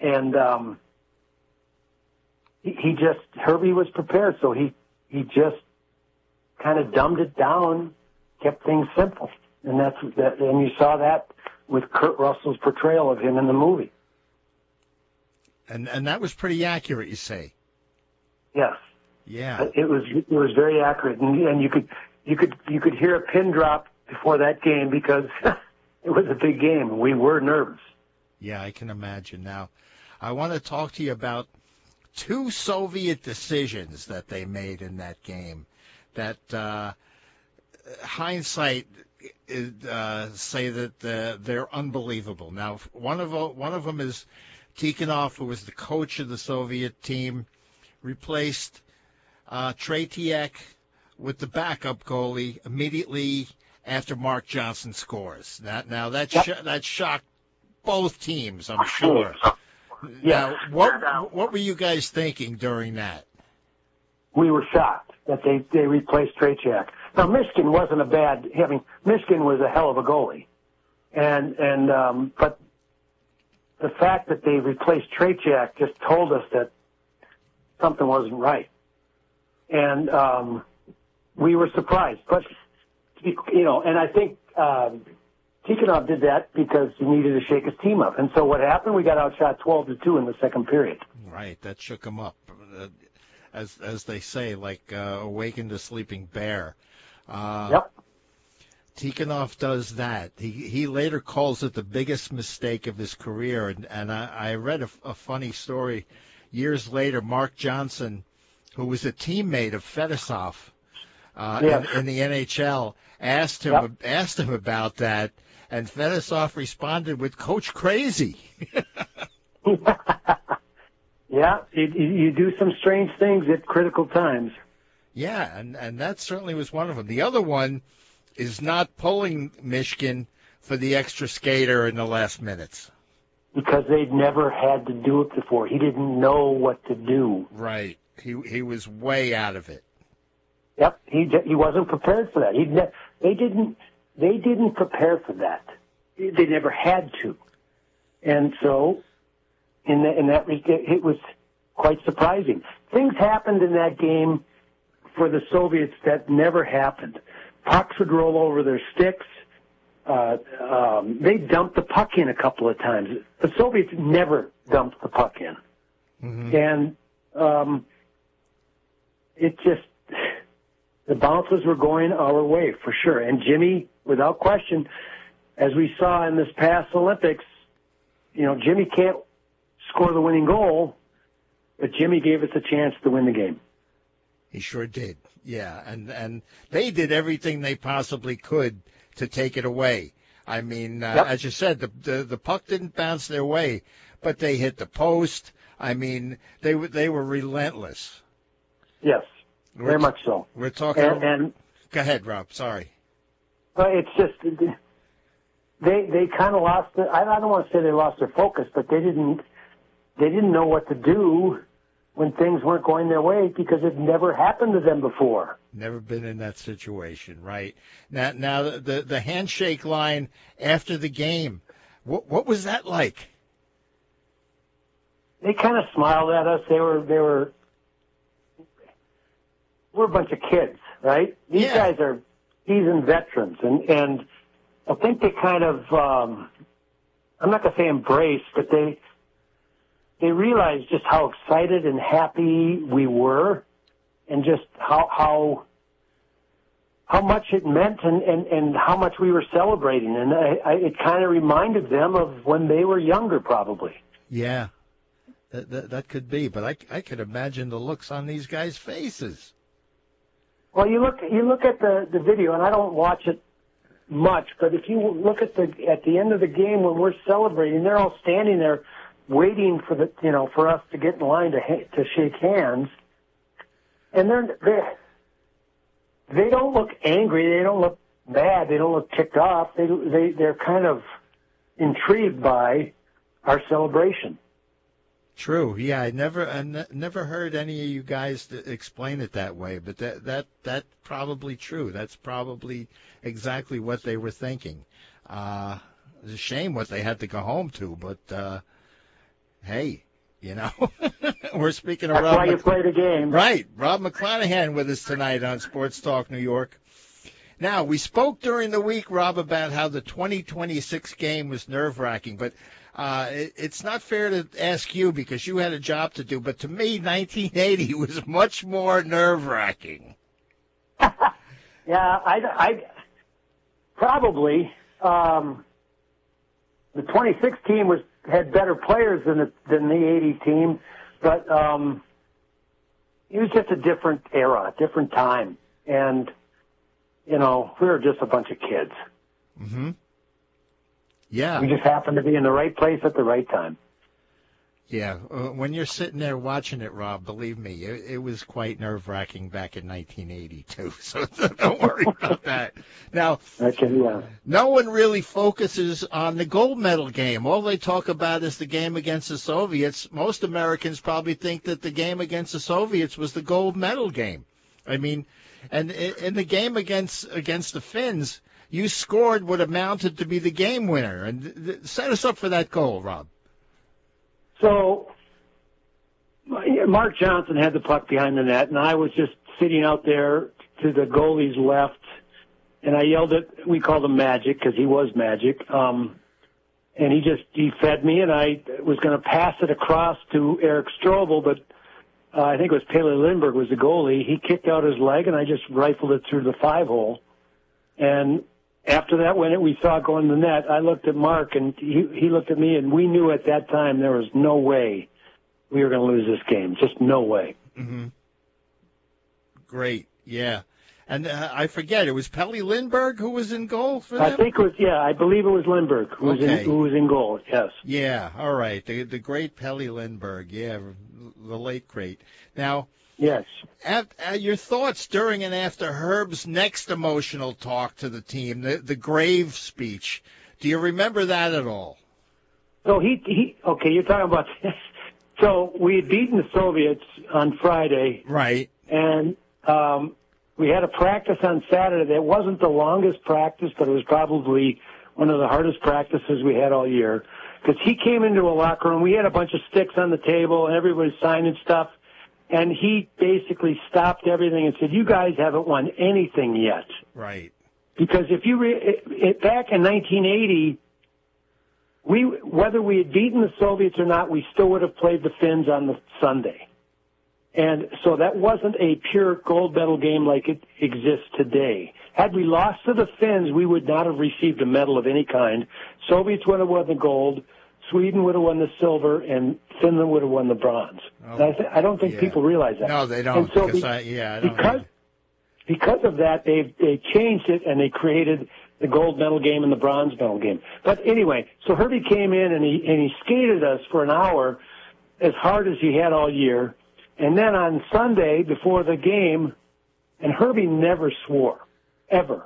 Speaker 6: Herbie was prepared, so he just kind of dumbed it down, kept things simple. And and you saw that with Kurt Russell's portrayal of him in the movie.
Speaker 3: And that was pretty accurate, you say?
Speaker 6: Yes.
Speaker 3: Yeah.
Speaker 6: It was very accurate, and you could hear a pin drop before that game because it was a big game. We were nervous.
Speaker 3: Yeah, I can imagine. Now, I want to talk to you about two Soviet decisions that they made in that game that hindsight say that they're unbelievable. Now, one of them is Tikhonov, who was the coach of the Soviet team, replaced Tretiak with the backup goalie immediately after Mark Johnson scores. That shocked both teams, I'm sure.
Speaker 6: Yeah.
Speaker 3: Now, what were you guys thinking during that? We
Speaker 6: were shocked that they replaced Tretiak. Now, Mishkin wasn't Mishkin was a hell of a goalie, but the fact that they replaced Tretiak just told us that something wasn't right, and we were surprised. But and I think Tikhonov did that because he needed to shake his team up. And so what happened? We got outshot 12-2 in the second period.
Speaker 3: Right, that shook him up, as they say, like awakened a sleeping bear.
Speaker 6: Yep.
Speaker 3: Tikhonov does that. He later calls it the biggest mistake of his career. And I read a funny story. Years later, Mark Johnson, who was a teammate of Fedosov in the NHL, asked him about that. And Fedosov responded with, "Coach crazy."
Speaker 6: Yeah, you do some strange things at critical times.
Speaker 3: Yeah, and that certainly was one of them. The other one is not pulling Mishkin for the extra skater in the last minutes.
Speaker 6: Because they'd never had to do it before. He didn't know what to do.
Speaker 3: Right. He was way out of it.
Speaker 6: Yep, he wasn't prepared for that. They didn't prepare for that. They never had to. And so, in that it was quite surprising. Things happened in that game for the Soviets that never happened. Pucks would roll over their sticks. They dumped the puck in a couple of times. The Soviets never dumped the puck in. Mm-hmm. And it just, the bounces were going our way for sure. And Jimmy, without question, as we saw in this past Olympics, Jimmy can't score the winning goal, but Jimmy gave us a chance to win the game.
Speaker 3: He sure did. Yeah, and they did everything they possibly could to take it away. I mean, as you said, the puck didn't bounce their way, but they hit the post. I mean, they were relentless.
Speaker 6: Yes, very much so.
Speaker 3: We're talking. And go ahead, Rob. Sorry.
Speaker 6: But it's just they kind of lost. I don't want to say they lost their focus, but they didn't know what to do when things weren't going their way because it never happened to them before.
Speaker 3: Never been in that situation, right? Now the handshake line after the game, what was that like?
Speaker 6: They kind of smiled at us. We're a bunch of kids, right? These guys are seasoned veterans, and I think they kind of, I'm not going to say embraced, but they realized just how excited and happy we were, and just how much it meant, and how much we were celebrating, and it kind of reminded them of when they were younger, probably.
Speaker 3: Yeah, that could be, but I could imagine the looks on these guys' faces.
Speaker 6: Well, you look at the video, and I don't watch it much, but if you look at the end of the game when we're celebrating, they're all standing there waiting for for us to get in line to shake hands, and they don't look angry, they don't look mad, they don't look ticked off. They're kind of intrigued by our celebration.
Speaker 3: True. Yeah, I never heard any of you guys explain it that way, but that's probably true. That's probably exactly what they were thinking. It's a shame what they had to go home to, but hey, we're speaking of
Speaker 6: That's
Speaker 3: Rob.
Speaker 6: That's why you play the game.
Speaker 3: Right. Rob McClanahan with us tonight on Sports Talk New York. Now, we spoke during the week, Rob, about how the 2026 game was nerve-wracking, but it's not fair to ask you because you had a job to do, but to me, 1980 was much more nerve-wracking.
Speaker 6: Yeah, I probably the 26 team had better players than the 80 team, but it was just a different era, a different time, and we were just a bunch of kids.
Speaker 3: Mm-hmm. Yeah.
Speaker 6: We just happened to be in the right place at the right time.
Speaker 3: Yeah. When you're sitting there watching it, Rob, believe me, it was quite nerve-wracking back in 1982. So don't worry about that. Now, no one really focuses on the gold medal game. All they talk about is the game against the Soviets. Most Americans probably think that the game against the Soviets was the gold medal game. I mean, and in the game against the Finns, you scored what amounted to be the game winner. And set us up for that goal, Rob.
Speaker 6: So, Mark Johnson had the puck behind the net, and I was just sitting out there to the goalie's left, and I yelled at, we called him Magic, because he was Magic, and he fed me, and I was going to pass it across to Eric Strobel, but I think it was Pele Lindbergh was the goalie. He kicked out his leg, and I just rifled it through the 5-hole. And after that, when we saw it go in the net, I looked at Mark, and he looked at me, and we knew at that time there was no way we were going to lose this game. Just no way.
Speaker 3: Mm-hmm. Great, yeah. And I forget, it was Pele Lindbergh who was in goal for them?
Speaker 6: I think it was, I believe it was Lindbergh who was in goal, yes.
Speaker 3: Yeah, all right. The great Pele Lindbergh, yeah, the late great. Now,
Speaker 6: yes.
Speaker 3: Your thoughts during and after Herb's next emotional talk to the team, the grave speech. Do you remember that at all?
Speaker 6: So okay, you're talking about this. So we had beaten the Soviets on Friday.
Speaker 3: Right.
Speaker 6: And we had a practice on Saturday. It wasn't the longest practice, but it was probably one of the hardest practices we had all year. because he came into a locker room. We had a bunch of sticks on the table, and everybody was signing stuff. And he basically stopped everything and said, "You guys haven't won anything yet."
Speaker 3: Right.
Speaker 6: Because if you back in 1980, whether we had beaten the Soviets or not, we still would have played the Finns on the Sunday. And so that wasn't a pure gold medal game like it exists today. Had we lost to the Finns, we would not have received a medal of any kind. Soviets would have won the gold, Sweden would have won the silver, and Finland would have won the bronze. Oh, I don't think people realize that.
Speaker 3: No, they don't.
Speaker 6: And so
Speaker 3: because
Speaker 6: of that, they changed it, and they created the gold medal game and the bronze medal game. But anyway, so Herbie came in, and he skated us for an hour as hard as he had all year. And then on Sunday, before the game, and Herbie never swore, ever.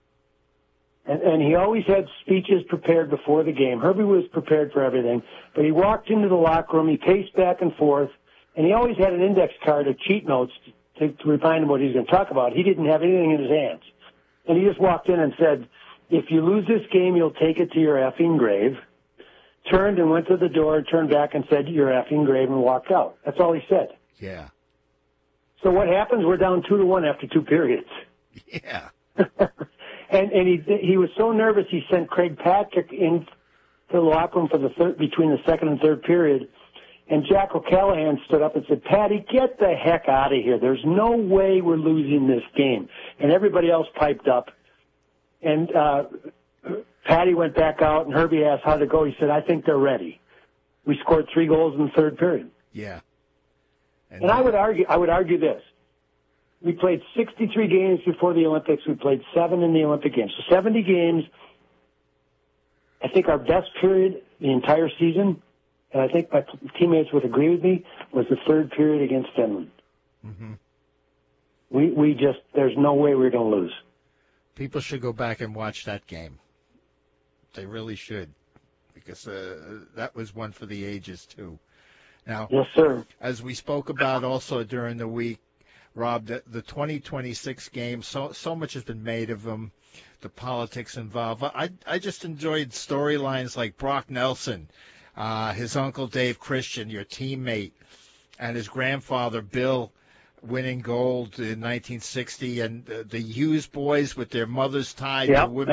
Speaker 6: And he always had speeches prepared before the game. Herbie was prepared for everything. But he walked into the locker room, he paced back and forth, and he always had an index card of cheat notes to remind him what he was going to talk about. He didn't have anything in his hands. And he just walked in and said, "If you lose this game, you'll take it to your effing grave." Turned and went to the door, turned back and said, "Your effing grave," and walked out. That's all he said.
Speaker 3: Yeah.
Speaker 6: So what happens? We're down 2-1 after 2 periods.
Speaker 3: Yeah.
Speaker 6: and he was so nervous he sent Craig Patrick into the locker room for between the second and third period. And Jack O'Callahan stood up and said, "Patty, get the heck out of here. There's no way we're losing this game." And everybody else piped up. And Patty went back out, and Herbie asked how to go. He said, "I think they're ready." We scored 3 goals in the third period.
Speaker 3: Yeah.
Speaker 6: And I would argue this. We played 63 games before the Olympics. We played 7 in the Olympic Games. So 70 games. I think our best period the entire season, and I think my teammates would agree with me, was the third period against Finland.
Speaker 3: Mm-hmm.
Speaker 6: We just, there's no way we're going to lose.
Speaker 3: People should go back and watch that game. They really should, because that was one for the ages, too. Now,
Speaker 6: yes, sir.
Speaker 3: As we spoke about also during the week, Rob, the 2026 games, so much has been made of them, the politics involved. I just enjoyed storylines like Brock Nelson, his uncle Dave Christian, your teammate, and his grandfather Bill winning gold in 1960, and the Hughes boys with their mothers tied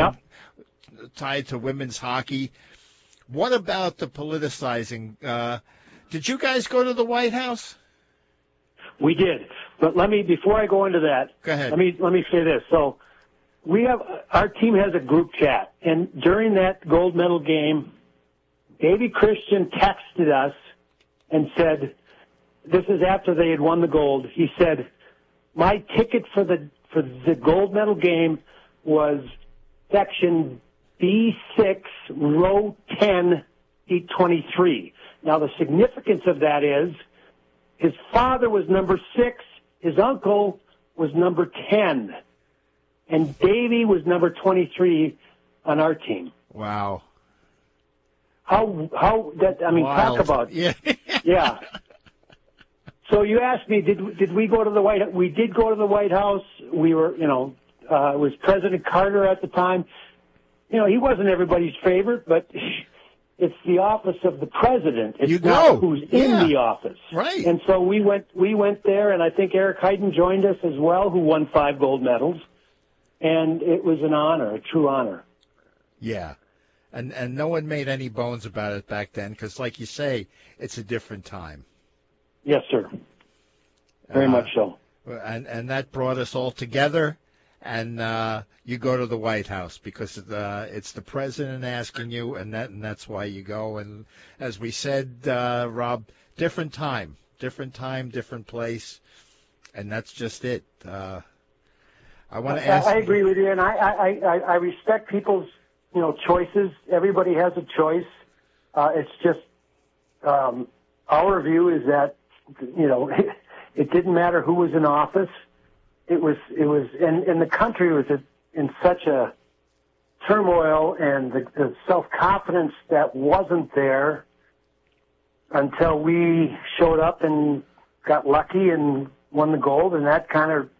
Speaker 3: to women's hockey. What about the politicizing? Did you guys go to the White House?
Speaker 6: We did, but before I go into that,
Speaker 3: go ahead.
Speaker 6: Let me say this. So our team has a group chat, and during that gold medal game, Davey Christian texted us and said, this is after they had won the gold. He said, "My ticket for the gold medal game was section B6, row 10, seat 23. Now, the significance of that is his father was number 6, his uncle was number 10, and Davey was number 23 on our team.
Speaker 3: Wow.
Speaker 6: How that, I mean,
Speaker 3: wild.
Speaker 6: Talk about,
Speaker 3: yeah.
Speaker 6: Yeah. So you asked me, did we go to the White House? We did go to the White House. We were, it was President Carter at the time. He wasn't everybody's favorite, but it's the office of the president. It's not who's in the office.
Speaker 3: Right.
Speaker 6: And so we went there, and I think Eric Heiden joined us as well, who won 5 gold medals. And it was an honor, a true honor.
Speaker 3: Yeah. And no one made any bones about it back then, because like you say, it's a different time.
Speaker 6: Yes, sir. Very much so.
Speaker 3: And that brought us all together. And you go to the White House because it's the president asking you, and that's why you go. And as we said, Rob, different time, different place, and that's just it. I want to ask.
Speaker 6: I agree with you, and I respect people's choices. Everybody has a choice. It's just our view is that it didn't matter who was in office. It was, and the country was in such a turmoil, and the self-confidence that wasn't there until we showed up and got lucky and won the gold, and that kind of,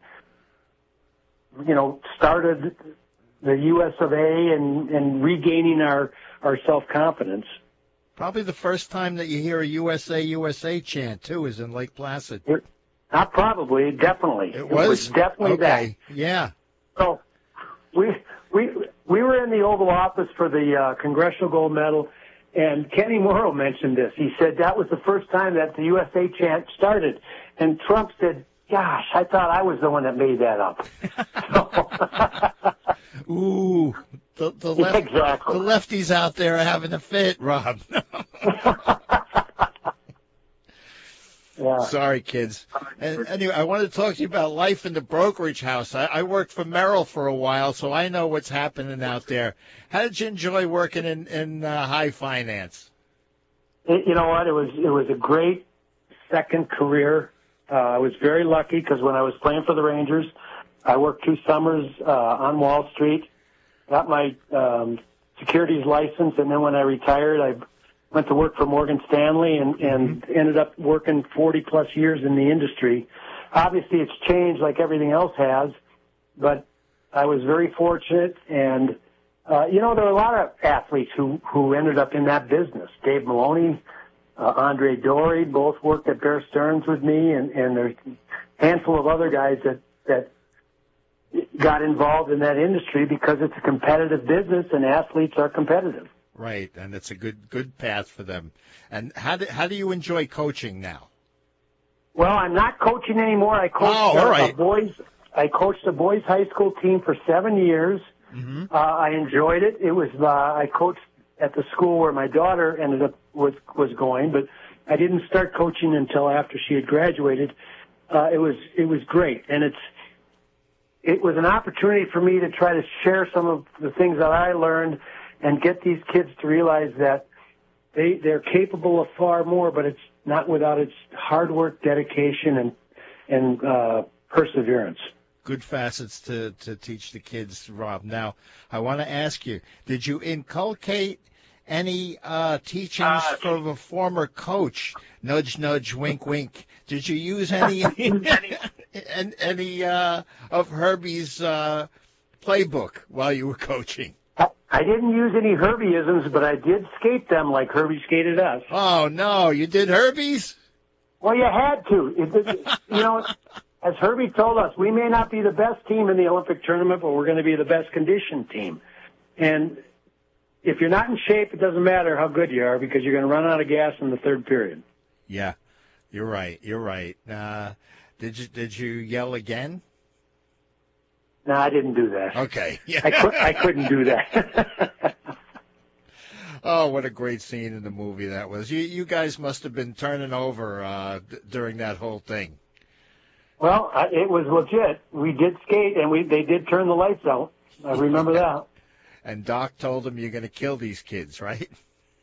Speaker 6: started the U.S. of A. and regaining our self-confidence.
Speaker 3: Probably the first time that you hear a USA, USA chant, too, is in Lake Placid.
Speaker 6: Not probably, definitely.
Speaker 3: It was
Speaker 6: definitely
Speaker 3: okay.
Speaker 6: that.
Speaker 3: Yeah.
Speaker 6: So we were in the Oval Office for the Congressional Gold Medal, and Kenny Morrow mentioned this. He said that was the first time that the USA chant started. And Trump said, gosh, I thought I was the one that made that up.
Speaker 3: Ooh, the lefties out there are having a fit, Rob.
Speaker 6: Yeah.
Speaker 3: Sorry, kids. And anyway, I wanted to talk to you about life in the brokerage house. I worked for Merrill for a while, so I know what's happening out there. How did you enjoy working in high finance?
Speaker 6: You know what? It was a great second career. I was very lucky because when I was playing for the Rangers, I worked 2 summers on Wall Street, got my securities license, and then when I retired, I went to work for Morgan Stanley and ended up working 40-plus years in the industry. Obviously, it's changed like everything else has, but I was very fortunate. And, there were a lot of athletes who ended up in that business. Dave Maloney, Andre Dory, both worked at Bear Stearns with me, and there's a handful of other guys that got involved in that industry because it's a competitive business and athletes are competitive.
Speaker 3: Right, and it's a good path for them. And how do you enjoy coaching now?
Speaker 6: Well, I'm not coaching anymore. I coached I coached a boys high school team for 7 years. Mm-hmm. I enjoyed it. It was I coached at the school where my daughter ended up was going, but I didn't start coaching until after she had graduated. It was great, and it was an opportunity for me to try to share some of the things that I learned and get these kids to realize that they're capable of far more, but it's not without its hard work, dedication, and perseverance.
Speaker 3: Good facets to teach the kids, Rob. Now, I want to ask you, did you inculcate any teachings from a former coach? Nudge, nudge, wink, wink. Did you use any of Herbie's playbook while you were coaching?
Speaker 6: I didn't use any Herbieisms, but I did skate them like Herbie skated us.
Speaker 3: Oh, no, you did Herbie's?
Speaker 6: Well, you had to. As Herbie told us, we may not be the best team in the Olympic tournament, but we're going to be the best conditioned team. And if you're not in shape, it doesn't matter how good you are because you're going to run out of gas in the third period.
Speaker 3: Yeah, you're right. Did you yell again?
Speaker 6: No, I didn't do that.
Speaker 3: Okay. Yeah.
Speaker 6: I couldn't do that.
Speaker 3: Oh, what a great scene in the movie that was. You guys must have been turning over during that whole thing.
Speaker 6: Well, it was legit. We did skate, and they did turn the lights out. I remember that.
Speaker 3: And Doc told him you're going to kill these kids, right?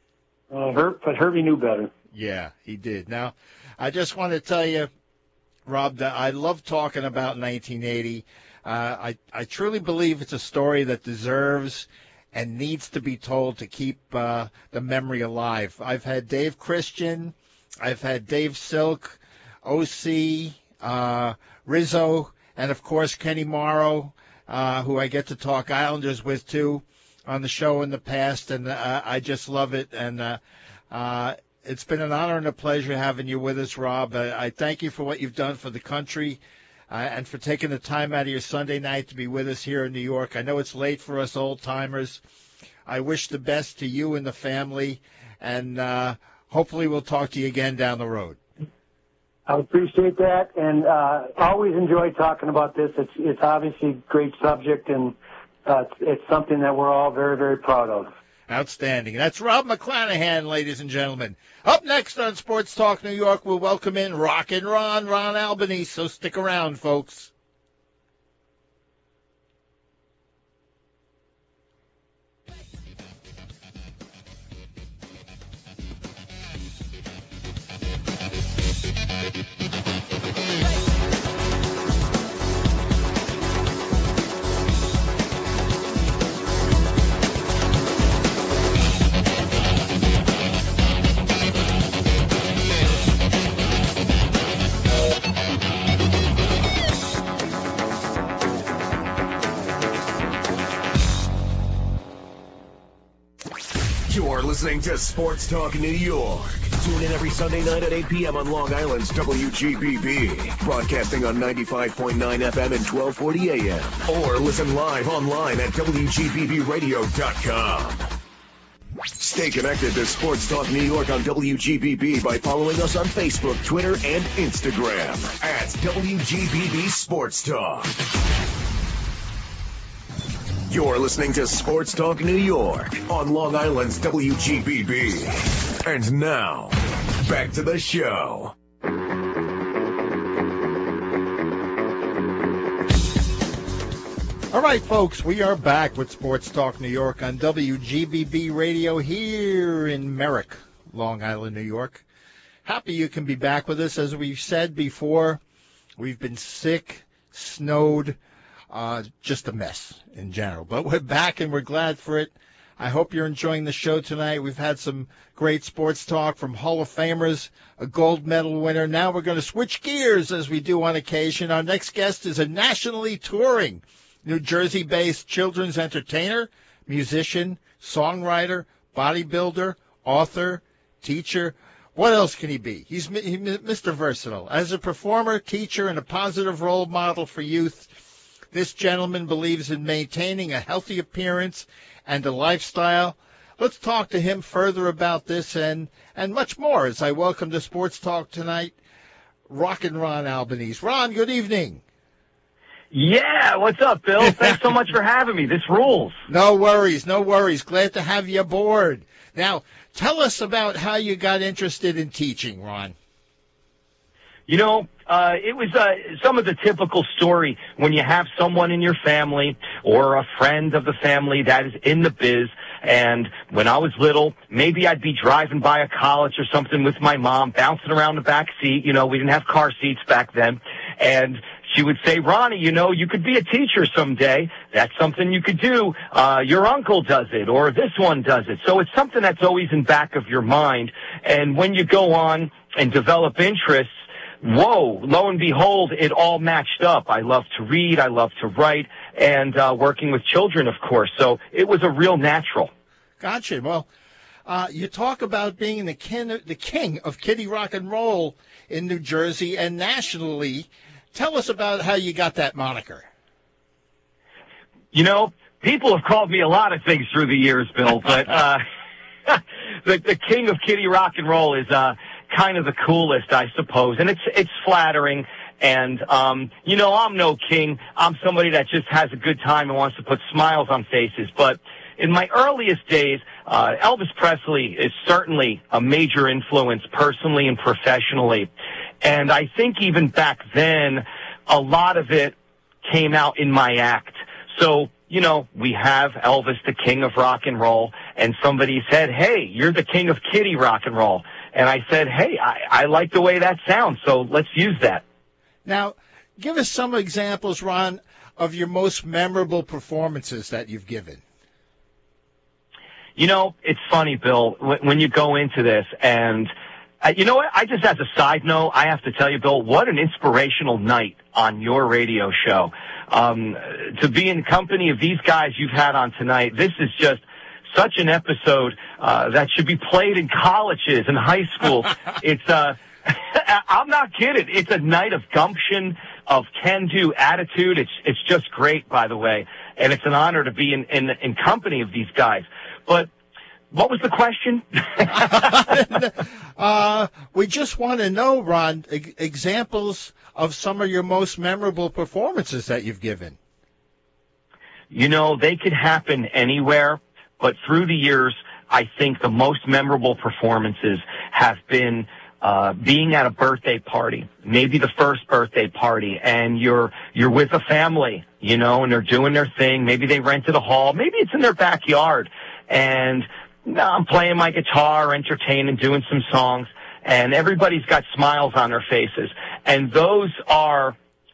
Speaker 6: But Herbie knew better.
Speaker 3: Yeah, he did. Now, I just want to tell you, Rob, that I love talking about 1980. I truly believe it's a story that deserves and needs to be told to keep the memory alive. I've had Dave Christian, I've had Dave Silk, O.C., Rizzo, and, of course, Kenny Morrow, who I get to talk Islanders with, too, on the show in the past, and I just love it. And it's been an honor and a pleasure having you with us, Rob. I thank you for what you've done for the country. And for taking the time out of your Sunday night to be with us here in New York. I know it's late for us old-timers. I wish the best to you and the family, and hopefully we'll talk to you again down the road.
Speaker 6: I appreciate that, and always enjoy talking about this. It's obviously a great subject, and it's something that we're all very, very proud of.
Speaker 3: Outstanding. That's Rob McClanahan, ladies and gentlemen. Up next on Sports Talk New York, we'll welcome in Rockin' Ron Albany, so stick around, folks.
Speaker 2: You're listening to Sports Talk New York. Tune in every Sunday night at 8 p.m. on Long Island's WGBB. Broadcasting on 95.9 FM and 1240 AM. Or listen live online at WGBBradio.com. Stay connected to Sports Talk New York on WGBB by following us on Facebook, Twitter, and Instagram at WGBB Sports Talk. You're listening to Sports Talk New York on Long Island's WGBB. And now, back to the show.
Speaker 3: All right, folks, we are back with Sports Talk New York on WGBB Radio here in Merrick, Long Island, New York. Happy you can be back with us. As we've said before, we've been sick, snowed, just a mess in general. But we're back and we're glad for it. I hope you're enjoying the show tonight. We've had some great sports talk from Hall of Famers, a gold medal winner. Now we're going to switch gears as we do on occasion. Our next guest is a nationally touring New Jersey-based children's entertainer, musician, songwriter, bodybuilder, author, teacher. What else can he be? He's Mr. Versatile. As a performer, teacher, and a positive role model for youth, this gentleman believes in maintaining a healthy appearance and a lifestyle. Let's talk to him further about this and much more as I welcome to Sports Talk tonight, Rockin' Ron Albanese. Ron, good evening.
Speaker 7: Yeah, what's up, Bill? Thanks so much for having me. This rules.
Speaker 3: No worries, no worries. Glad to have you aboard. Now, tell us about how you got interested in teaching, Ron.
Speaker 7: You know, it was some of the typical story when you have someone in your family or a friend of the family that is in the biz. And when I was little, maybe I'd be driving by a college or something with my mom, bouncing around the back seat. You know, we didn't have car seats back then. And she would say, Ronnie, you know, you could be a teacher someday. That's something you could do. Your uncle does it, or this one does it. So it's something that's always in back of your mind. And when you go on and develop interests, whoa, lo and behold, it all matched up. I love to read, I love to write, and working with children, of course. So it was a real natural.
Speaker 3: Gotcha. Well, you talk about being the king of kiddie rock and roll in New Jersey and nationally. Tell us about how you got that moniker.
Speaker 7: You know, people have called me a lot of things through the years, Bill, but the king of kiddie rock and roll is kind of the coolest, I suppose, and it's flattering. And you know, I'm no king. I'm somebody that just has a good time and wants to put smiles on faces. But in my earliest days, Elvis Presley is certainly a major influence personally and professionally. And I think even back then, a lot of it came out in my act. So, you know, we have Elvis, the king of rock and roll, and somebody said, hey, you're the king of kiddie rock and roll. And I said, hey, I like the way that sounds, so let's use that.
Speaker 3: Now, give us some examples, Ron, of your most memorable performances that you've given.
Speaker 7: You know, it's funny, Bill, when you go into this, and you know what? I just, as a side note, I have to tell you, Bill, what an inspirational night on your radio show. To be in company of these guys you've had on tonight, this is just such an episode that should be played in colleges and high schools. It's I'm not kidding. It's a night of gumption, of can-do attitude. It's just great, by the way, and it's an honor to be in company of these guys. But what was the question?
Speaker 3: We just want to know, Ron, examples of some of your most memorable performances that you've given.
Speaker 7: You know, they could happen anywhere, but through the years, I think the most memorable performances have been being at a birthday party, maybe the first birthday party, and you're with a family, you know, and they're doing their thing. Maybe they rented a hall. Maybe it's in their backyard, and I'm playing my guitar, entertaining, doing some songs, and everybody's got smiles on their faces. And those are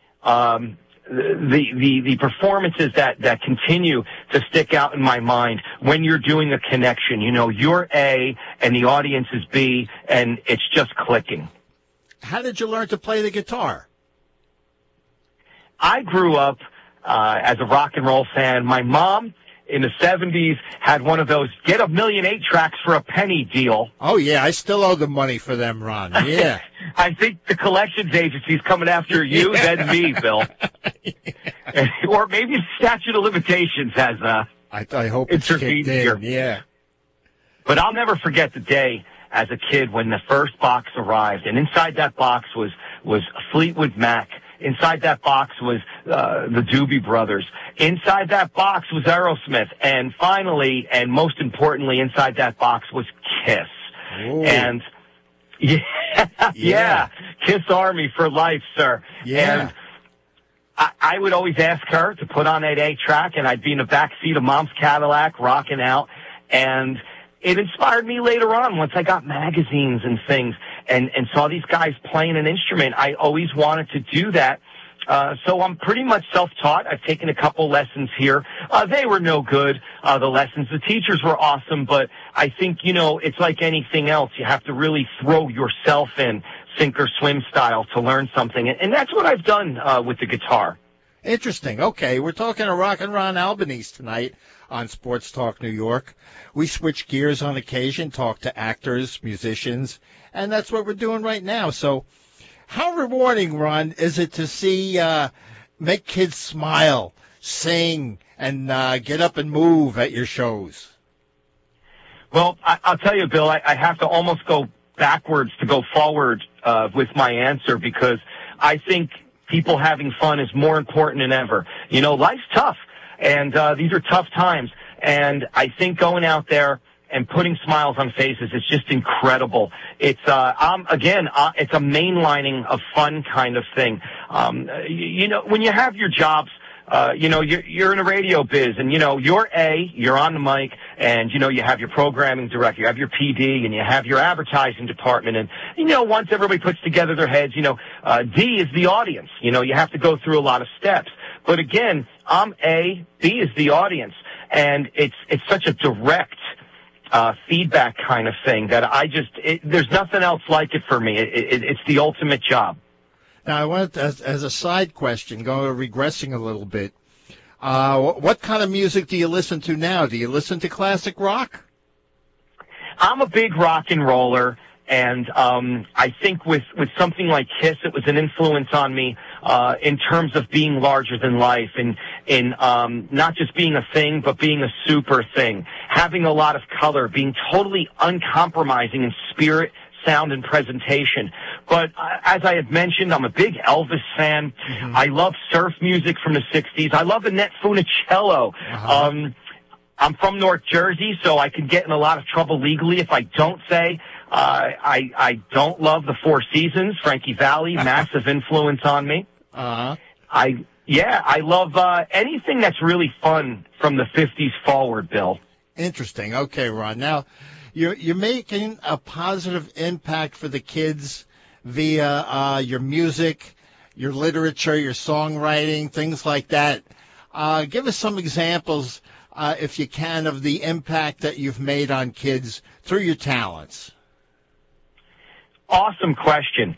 Speaker 7: the performances that continue to stick out in my mind when you're doing a connection. You know, you're A and the audience is B, and it's just clicking.
Speaker 3: How did you learn to play the guitar?
Speaker 7: I grew up as a rock and roll fan. My mom in the 70s had one of those get 1,000,000 8-tracks for a penny deal.
Speaker 3: Oh, yeah, I still owe the money for them, Ron. Yeah.
Speaker 7: I think the collections agency's coming after you, then me, Bill. Or maybe the statute of limitations has
Speaker 3: I hope it's
Speaker 7: intervened here.
Speaker 3: Yeah.
Speaker 7: But I'll never forget the day as a kid when the first box arrived, and inside that box was Fleetwood Mac. Inside that box was the Doobie Brothers. Inside that box was Aerosmith. And finally, and most importantly, inside that box was Kiss.
Speaker 3: Ooh.
Speaker 7: And yeah, Kiss Army for life, sir.
Speaker 3: Yeah.
Speaker 7: And I would always ask her to put on that 8-track, and I'd be in the back seat of Mom's Cadillac rocking out. And it inspired me later on once I got magazines and things and saw these guys playing an instrument. I always wanted to do that. So I'm pretty much self-taught. I've taken a couple lessons here. They were no good, the lessons. The teachers were awesome, but I think, it's like anything else. You have to really throw yourself in, sink or swim style, to learn something. And that's what I've done with the guitar.
Speaker 3: Interesting. Okay, we're talking to Rock and Ron Albanese tonight on Sports Talk New York. We switch gears on occasion, talk to actors, musicians, and that's what we're doing right now. So how rewarding, Ron, is it to see make kids smile, sing, and get up and move at your shows?
Speaker 7: Well, I'll tell you, Bill, I have to almost go backwards to go forward with my answer, because I think people having fun is more important than ever. Life's tough, and these are tough times. And I think going out there and putting smiles on faces is just incredible. It's it's a mainlining of fun kind of thing. When you have your jobs, you're in a radio biz, and you're on the mic, and you have your programming director, you have your PD, and you have your advertising department, and once everybody puts together their heads, D is the audience. You have to go through a lot of steps. But again, I'm A, B is the audience, and it's such a direct feedback kind of thing that there's nothing else like it for me. It's the ultimate job.
Speaker 3: Now, I want to, as a side question, regressing a little bit. What kind of music do you listen to now? Do you listen to classic rock?
Speaker 7: I'm a big rock and roller, and I think with something like Kiss, it was an influence on me in terms of being larger than life, and in not just being a thing, but being a super thing, having a lot of color, being totally uncompromising in spirit, sound, and presentation. But as I had mentioned, I'm a big Elvis fan. Mm-hmm. I love surf music from the 60s. I love Annette Funicello. Uh-huh. I'm from North Jersey, so I could get in a lot of trouble legally if I don't say I don't love the Four Seasons. Frankie Valli, massive influence on me.
Speaker 3: Uh-huh.
Speaker 7: I love anything that's really fun from the 50s forward, Bill.
Speaker 3: Interesting. Okay, Ron. Now, you're making a positive impact for the kids via your music, your literature, your songwriting, things like that. Give us some examples, if you can, of the impact that you've made on kids through your talents.
Speaker 7: Awesome question.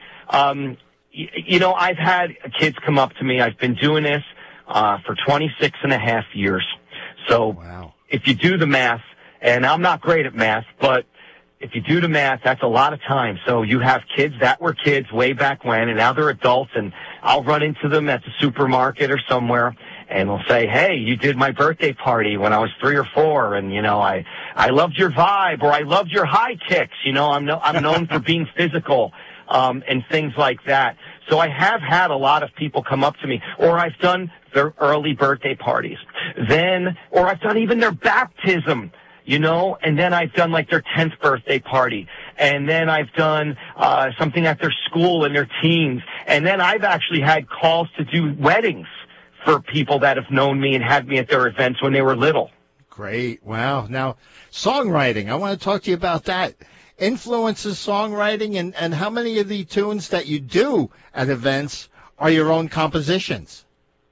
Speaker 7: I've had kids come up to me. I've been doing this for 26 and a half years. So
Speaker 3: wow.
Speaker 7: If you do the math, and I'm not great at math, but if you do the math, that's a lot of time. So you have kids that were kids way back when, and now they're adults, and I'll run into them at the supermarket or somewhere, and they'll say, hey, you did my birthday party when I was 3 or 4, and, I loved your vibe, or I loved your high kicks. I'm known for being physical, and things like that. So I have had a lot of people come up to me, or I've done their early birthday parties, or I've done even their baptism, and then I've done like their 10th birthday party, and then I've done something at their school and their teens, and then I've actually had calls to do weddings for people that have known me and had me at their events when they were little.
Speaker 3: Great. Wow. Now, songwriting, I want to talk to you about that. Influences songwriting, and how many of the tunes that you do at events are your own compositions?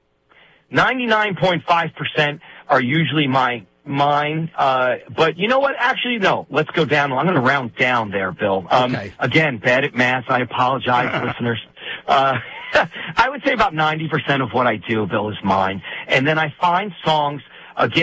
Speaker 7: 99.5% are usually mine. But you know what? Actually, no. Let's go down. I'm going to round down there, Bill.
Speaker 3: Okay.
Speaker 7: Again, bad at math. I apologize, listeners. I would say about 90% of what I do, Bill, is mine. And then I find songs, again,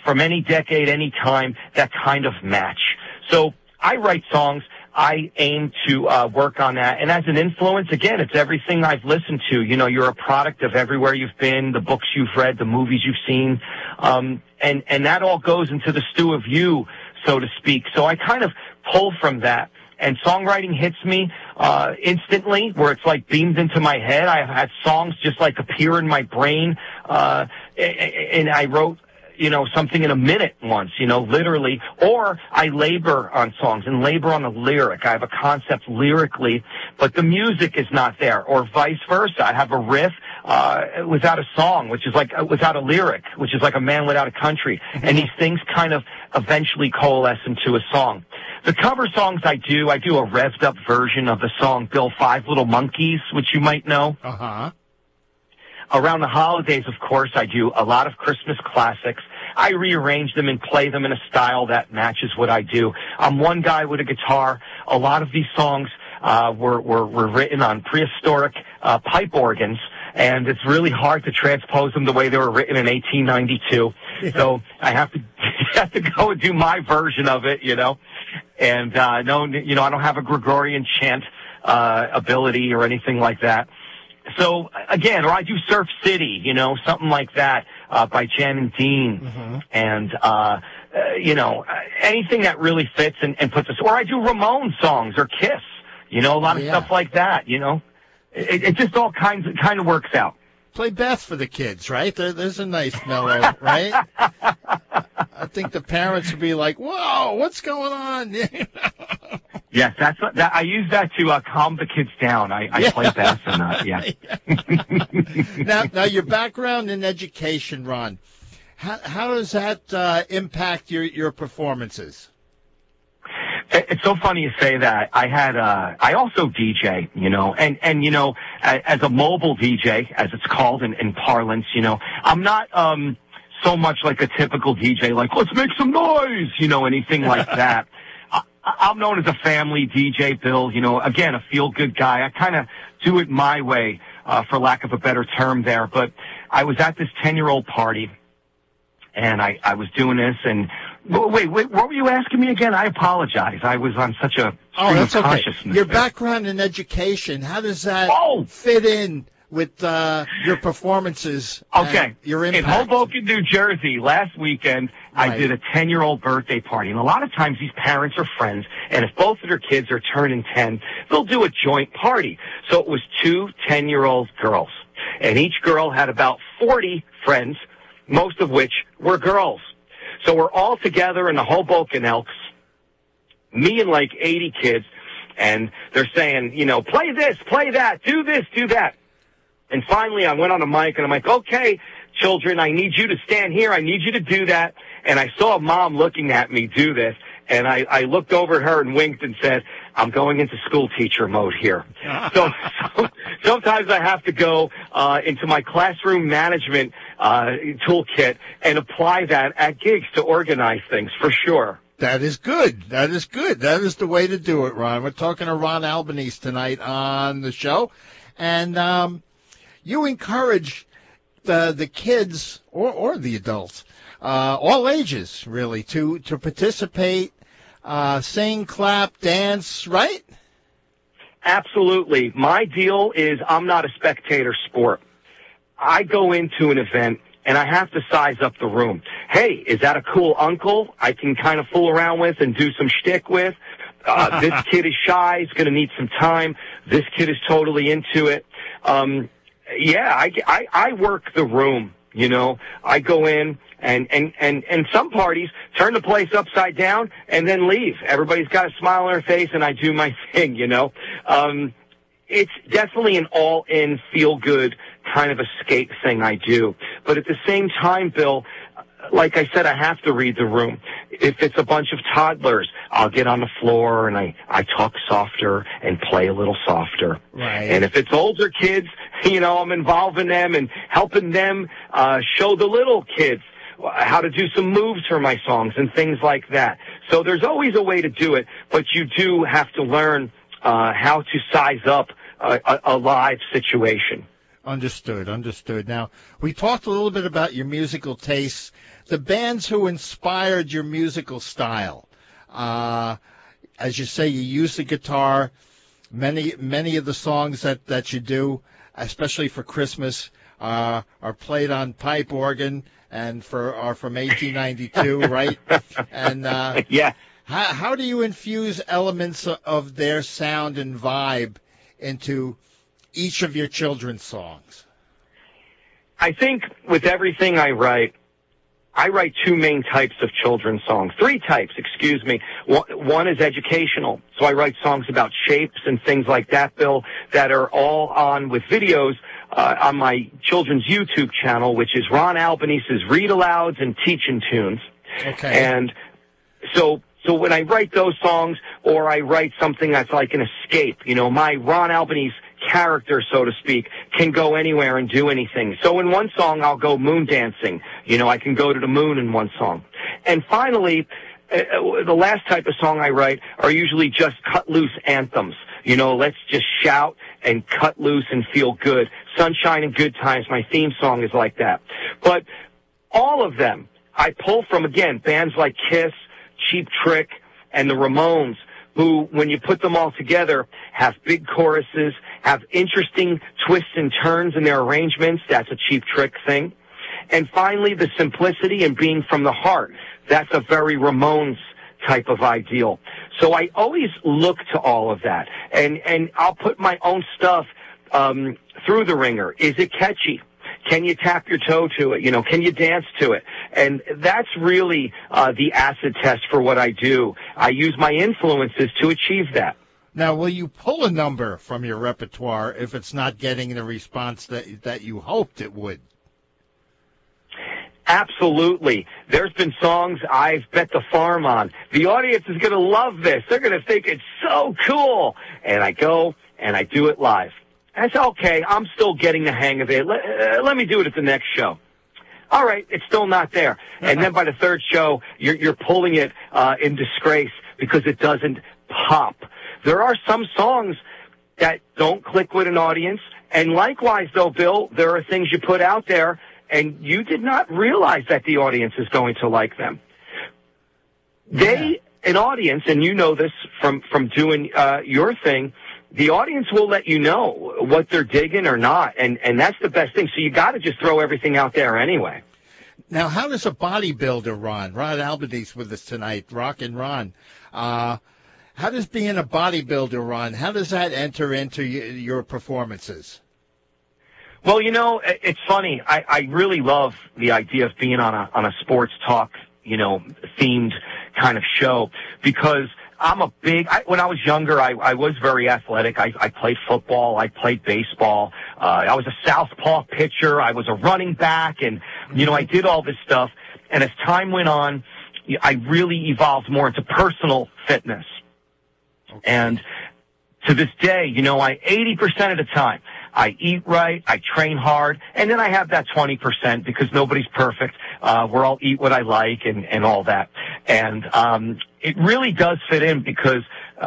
Speaker 7: from any decade, any time, that kind of match. So I write songs. I aim to work on that. And as an influence, again, it's everything I've listened to. You know, you're a product of everywhere you've been, the books you've read, the movies you've seen. And that all goes into the stew of you, so to speak. So I kind of pull from that. And songwriting hits me instantly, where it's like beamed into my head. I've had songs just like appear in my brain. And I wrote, you know, something in a minute once, you know, literally. Or I labor on songs and labor on the lyric. I have a concept lyrically, but the music is not there. Or vice versa. I have a riff without a song, which is like without a lyric, which is like a man without a country. And these things kind of eventually coalesce into a song. The cover songs I do a revved up version of the song Bill, Five Little Monkeys, which you might know.
Speaker 3: Uh-huh.
Speaker 7: Around the holidays, of course, I do a lot of Christmas classics. I rearrange them and play them in a style that matches what I do. I'm one guy with a guitar. A lot of these songs were written on prehistoric pipe organs, and it's really hard to transpose them the way they were written in 1892. So I have to go and do my version of it, you know. And no, you know, I don't have a Gregorian chant ability or anything like that. So again, or I do Surf City, you know, something like that by Jan and Dean.
Speaker 3: Mm-hmm.
Speaker 7: And you know, anything that really fits and puts us. Or I do Ramones songs or Kiss, you know, a lot of stuff like that. You know, it just all kind of works out.
Speaker 3: Play Beth for the kids, right? There's a nice mellow, right? I think the parents would be like, "Whoa, what's going on?"
Speaker 7: Yes, that. I use that to calm the kids down. I play Beth and
Speaker 3: Now your background in education, Ron, how does that impact your performances?
Speaker 7: It's so funny you say that. I also DJ, you know, and you know, as a mobile DJ, as it's called in parlance, you know, I'm not so much like a typical DJ, like, let's make some noise, you know, anything like that. I'm known as a family DJ, Bill, you know, again, a feel-good guy. I kind of do it my way, for lack of a better term there. But I was at this 10-year-old party, and I was doing this, and wait, what were you asking me again? I apologize. I was on such a stream of consciousness.
Speaker 3: Your background in education, how does that fit in with your performances?
Speaker 7: Okay.
Speaker 3: Your impact?
Speaker 7: In Hoboken, New Jersey, last weekend, I did a 10-year-old birthday party. And a lot of times these parents are friends, and if both of their kids are turning 10, they'll do a joint party. So it was 2 10-year-old girls. And each girl had about 40 friends, most of which were girls. So we're all together in the Hoboken Elks, me and like 80 kids, and they're saying, you know, play this, play that, do this, do that. And finally I went on a mic and I'm like, okay, children, I need you to stand here. I need you to do that. And I saw a mom looking at me do this, and I looked over at her and winked and said, I'm going into school teacher mode here. So sometimes I have to go into my classroom management toolkit and apply that at gigs to organize things, for sure.
Speaker 3: That is good. That is good. That is the way to do it, Ron. We're talking to Ron Albanese tonight on the show. And you encourage the kids or the adults, all ages, really, to participate, sing, clap, dance, right?
Speaker 7: Absolutely. My deal is I'm not a spectator sport. I go into an event and I have to size up the room. Hey, is that a cool uncle I can kind of fool around with and do some shtick with? This kid is shy. He's going to need some time. This kid is totally into it. I work the room, you know. I go in and some parties turn the place upside down and then leave. Everybody's got a smile on their face and I do my thing, you know. It's definitely an all-in, feel-good kind of escape thing I do. But at the same time, Bill, like I said, I have to read the room. If it's a bunch of toddlers, I'll get on the floor and I talk softer and play a little softer.
Speaker 3: Right.
Speaker 7: And if it's older kids, you know, I'm involving them and helping them show the little kids how to do some moves for my songs and things like that. So there's always a way to do it, but you do have to learn how to size up a live situation.
Speaker 3: Understood. Now, we talked a little bit about your musical tastes, the bands who inspired your musical style. As you say, you use the guitar. Many of the songs that you do, especially for Christmas, are played on pipe organ and are from 1892, right? And
Speaker 7: yeah.
Speaker 3: How do you infuse elements of their sound and vibe into each of your children's songs?
Speaker 7: I think with everything I write two main types of children's songs. Three types, excuse me. One is educational. So I write songs about shapes and things like that, Bill, that are all on with videos on my children's YouTube channel, which is Ron Albanise's Read Alouds and Teaching Tunes.
Speaker 3: Okay.
Speaker 7: And so when I write those songs, or I write something that's like an escape, my Ron Albanese character, so to speak, can go anywhere and do anything. So in one song, I'll go moon dancing. I can go to the moon in one song. And finally, the last type of song I write are usually just cut loose anthems. Let's just shout and cut loose and feel good. Sunshine and Good Times, my theme song is like that. But all of them, I pull from, again, bands like Kiss, Cheap Trick, and the Ramones, who, when you put them all together, have big choruses, have interesting twists and turns in their arrangements. That's a Cheap Trick thing. And finally, the simplicity and being from the heart. That's a very Ramones type of ideal. So I always look to all of that. And I'll put my own stuff through the ringer. Is it catchy? Can you tap your toe to it? Can you dance to it? And that's really the acid test for what I do. I use my influences to achieve that.
Speaker 3: Now, will you pull a number from your repertoire if it's not getting the response that you hoped it would?
Speaker 7: Absolutely. There's been songs I've bet the farm on. The audience is going to love this. They're going to think it's so cool. And I go and I do it live. I say, okay, I'm still getting the hang of it. Let me do it at the next show. All right, it's still not there. And then by the third show, you're pulling it in disgrace because it doesn't pop. There are some songs that don't click with an audience. And likewise, though, Bill, there are things you put out there and you did not realize that the audience is going to like them. An audience, and you know this from doing your thing, the audience will let you know what they're digging or not, and that's the best thing. So you got to just throw everything out there anyway.
Speaker 3: Now, how does a bodybuilder run? Ron Albanese with us tonight, Rockin' Ron. How does being a bodybuilder run? How does that enter into your performances?
Speaker 7: Well, it's funny. I really love the idea of being on a sports talk, themed kind of show because when I was younger, I was very athletic. I played football. I played baseball. I was a southpaw pitcher. I was a running back. And, I did all this stuff. And as time went on, I really evolved more into personal fitness. Okay. And to this day, 80% of the time, I eat right, I train hard, and then I have that 20% because nobody's perfect. Where I'll eat what I like and all that. And it really does fit in because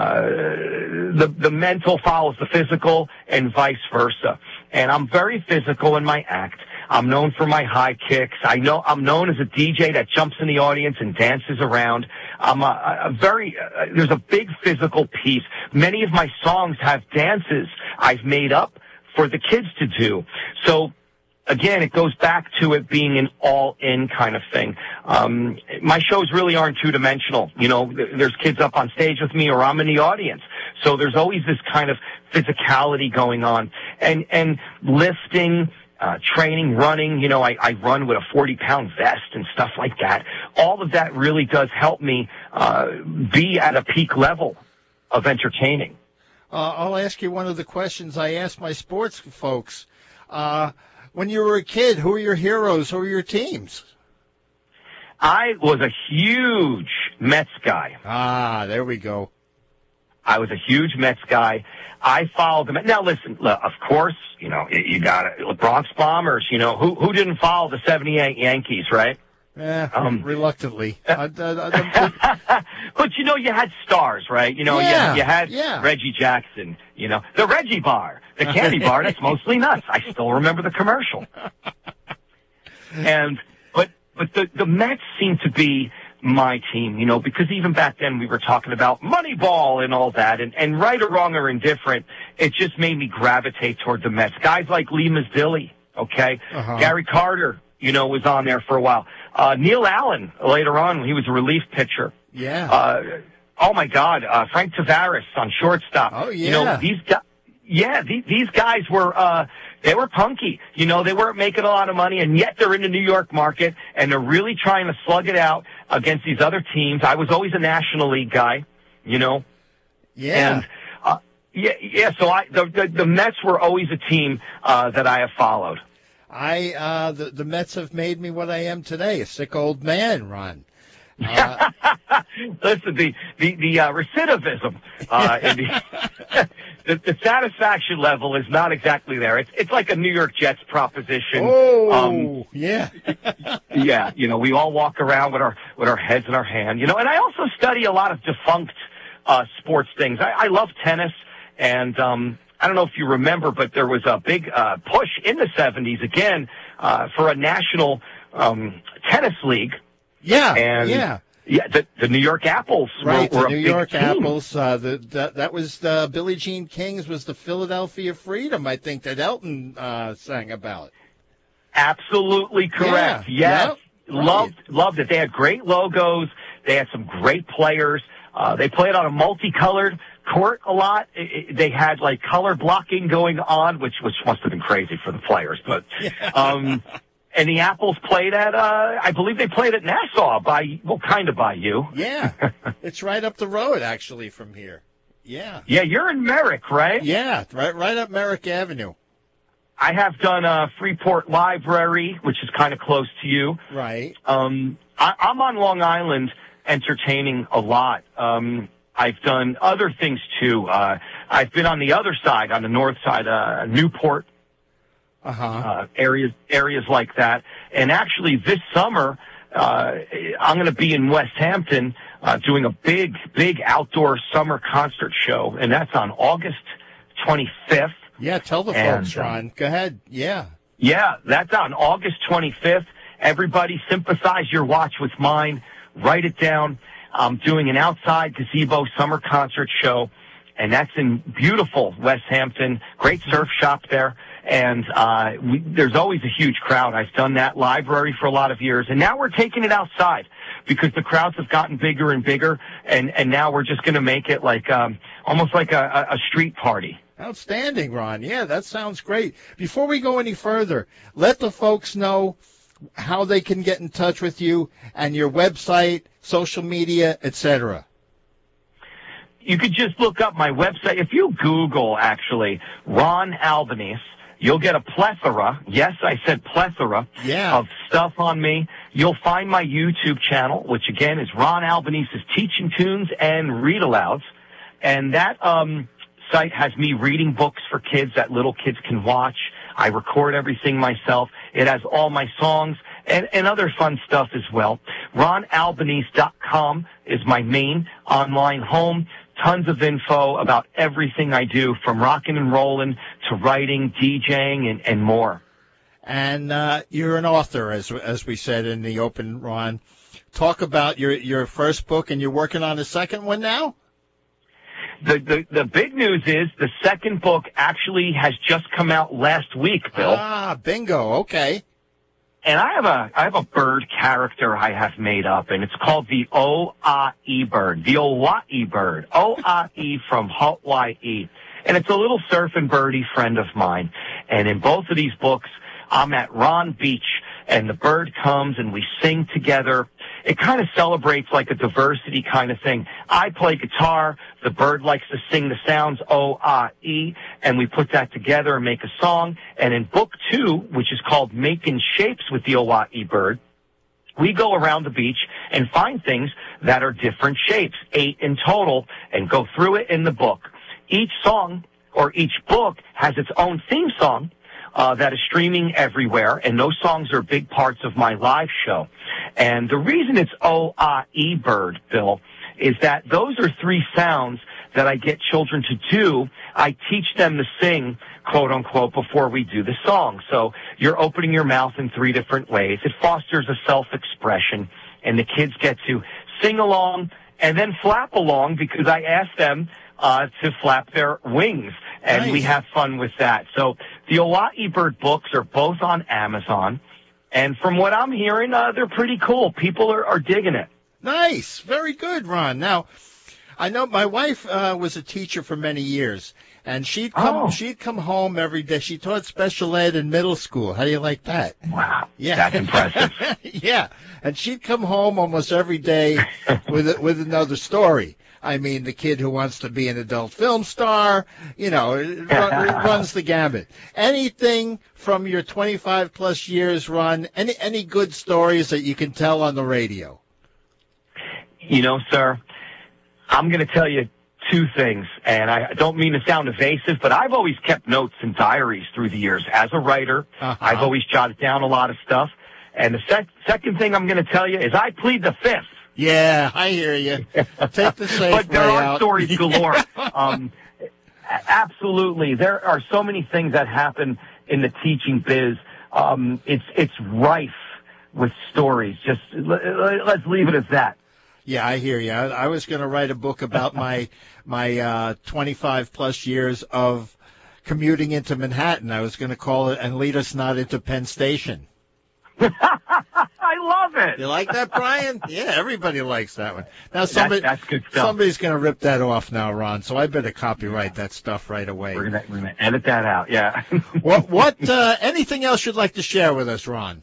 Speaker 7: the mental follows the physical and vice versa. And I'm very physical in my act. I'm known for my high kicks. I'm known as a DJ that jumps in the audience and dances around. I'm there's a big physical piece. Many of my songs have dances I've made up for the kids to do. So again, it goes back to it being an all-in kind of thing. My shows really aren't two-dimensional. There's kids up on stage with me or I'm in the audience. So there's always this kind of physicality going on. And lifting, training, running, I run with a 40-pound vest and stuff like that. All of that really does help me be at a peak level of entertaining.
Speaker 3: I'll ask you one of the questions I ask my sports folks. When you were a kid, who were your heroes? Who were your teams?
Speaker 7: I was a huge Mets guy.
Speaker 3: There we go.
Speaker 7: I was a huge Mets guy. I followed them. Now, listen, of course, you got it. Bronx Bombers, who didn't follow the 78 Yankees, right?
Speaker 3: Reluctantly.
Speaker 7: But, you had stars, right? You had Reggie Jackson, the Reggie bar, the candy bar that's mostly nuts. I still remember the commercial. But the Mets seem to be my team, because even back then we were talking about Moneyball and all that, and right or wrong or indifferent, it just made me gravitate toward the Mets. Guys like Lee Mazzilli, okay? Gary Carter, was on there for a while. Neil Allen, later on, when he was a relief pitcher.
Speaker 3: Yeah.
Speaker 7: Oh my God, Frank Tavares on shortstop.
Speaker 3: Oh, yeah.
Speaker 7: These guys were, they were punky. They weren't making a lot of money, and yet they're in the New York market, and they're really trying to slug it out against these other teams. I was always a National League guy,
Speaker 3: Yeah.
Speaker 7: And, so the Mets were always a team, that I have followed.
Speaker 3: The Mets have made me what I am today, a sick old man, Ron.
Speaker 7: Listen, the recidivism, the satisfaction level is not exactly there. It's like a New York Jets proposition.
Speaker 3: Oh, yeah.
Speaker 7: Yeah, we all walk around with our heads in our hand, and I also study a lot of defunct, sports things. I love tennis, and, I don't know if you remember, but there was a big, push in the 70s again, for a national, tennis league.
Speaker 3: Yeah,
Speaker 7: the New York Apples were
Speaker 3: the New
Speaker 7: a
Speaker 3: York
Speaker 7: big team.
Speaker 3: Apples. That was Billie Jean King's was the Philadelphia Freedom, I think, that Elton sang about.
Speaker 7: Absolutely correct. Yes,
Speaker 3: right.
Speaker 7: Loved it. They had great logos. They had some great players. They played on a multicolored court a lot. They had like color blocking going on, which must have been crazy for the players, but. And the Apples played at, I believe they played at Nassau kind of by you.
Speaker 3: Yeah. It's right up the road, actually, from here. Yeah.
Speaker 7: Yeah, you're in Merrick, right?
Speaker 3: Yeah, right up Merrick Avenue.
Speaker 7: I have done Freeport Library, which is kind of close to you.
Speaker 3: Right.
Speaker 7: I'm on Long Island entertaining a lot. I've done other things, too. I've been on the other side, on the north side, Newport. Areas like that. And actually this summer, I'm going to be in West Hampton, doing a big outdoor summer concert show. And that's on August 25th.
Speaker 3: Yeah. Tell the folks, Ron. Go ahead. Yeah.
Speaker 7: Yeah. That's on August 25th. Everybody sympathize your watch with mine. Write it down. I'm doing an outside gazebo summer concert show. And that's in beautiful West Hampton. Great surf shop there. And there's always a huge crowd. I've done that library for a lot of years. And now we're taking it outside because the crowds have gotten bigger and bigger. And now we're just going to make it like almost like a street party.
Speaker 3: Outstanding, Ron. Yeah, that sounds great. Before we go any further, let the folks know how they can get in touch with you and your website, social media, etc.
Speaker 7: You could just look up my website. If you Google, actually, Ron Albanese, you'll get a plethora, yes, I said plethora, of stuff on me. You'll find my YouTube channel, which, again, is Ron Albanese's Teaching Tunes and Read-Alouds. And that site has me reading books for kids that little kids can watch. I record everything myself. It has all my songs and other fun stuff as well. RonAlbanese.com is my main online home. Tons of info about everything I do, from rocking and rolling to writing, DJing, and more.
Speaker 3: And you're an author, as we said in the open, Ron. Talk about your first book, and you're working on a second one now?
Speaker 7: The big news is the second book actually has just come out last week, Bill.
Speaker 3: Ah, bingo. Okay.
Speaker 7: And I have a bird character I have made up, and it's called the O-A-E bird, the Hawaii bird, O-A-E from Hawaii. And it's a little surfing birdie friend of mine. And in both of these books, I'm at Ron Beach, and the bird comes, and we sing together. It kind of celebrates like a diversity kind of thing. I play guitar. The bird likes to sing the sounds O-A-E, and we put that together and make a song. And in book 2, which is called Making Shapes with the Hawaii bird, we go around the beach and find things that are different shapes, 8 in total, and go through it in the book. Each song or each book has its own theme song that is streaming everywhere, and those songs are big parts of my live show. And the reason it's O-A-E bird, Bill, is that those are 3 sounds that I get children to do. I teach them to sing, quote unquote, before we do the song. So you're opening your mouth in 3 different ways. It fosters a self-expression, and the kids get to sing along and then flap along because I ask them to flap their wings, and nice. We have fun with that. So the O-A-E bird books are both on Amazon, and from what I'm hearing, they're pretty cool. People are digging it.
Speaker 3: Nice. Very good, Ron. Now, I know my wife was a teacher for many years, and she'd come home every day. She taught special ed in middle school. How do you like that?
Speaker 7: Wow.
Speaker 3: Yeah.
Speaker 7: That's impressive.
Speaker 3: Yeah. And she'd come home almost every day with another story. I mean, the kid who wants to be an adult film star, runs the gamut. Anything from your 25-plus years, Ron, any good stories that you can tell on the radio?
Speaker 7: Sir, I'm going to tell you 2 things, and I don't mean to sound evasive, but I've always kept notes and diaries through the years. As a writer, I've always jotted down a lot of stuff. And the second thing I'm going to tell you is I plead the 5th.
Speaker 3: Yeah, I hear you. Take the safe
Speaker 7: But there are
Speaker 3: out.
Speaker 7: stories galore. Absolutely. There are so many things that happen in the teaching biz. It's rife with stories. Just let's leave it as that.
Speaker 3: Yeah, I hear you. I was going to write a book about my 25-plus years of commuting into Manhattan. I was going to call it "And Lead Us Not into Penn Station."
Speaker 7: I love it.
Speaker 3: You like that, Brian? Yeah, everybody likes that one. Now,
Speaker 7: that's good stuff.
Speaker 3: Somebody's going to rip that off now, Ron, so I better copyright that stuff right away.
Speaker 7: We're gonna edit that out, yeah.
Speaker 3: What anything else you'd like to share with us, Ron?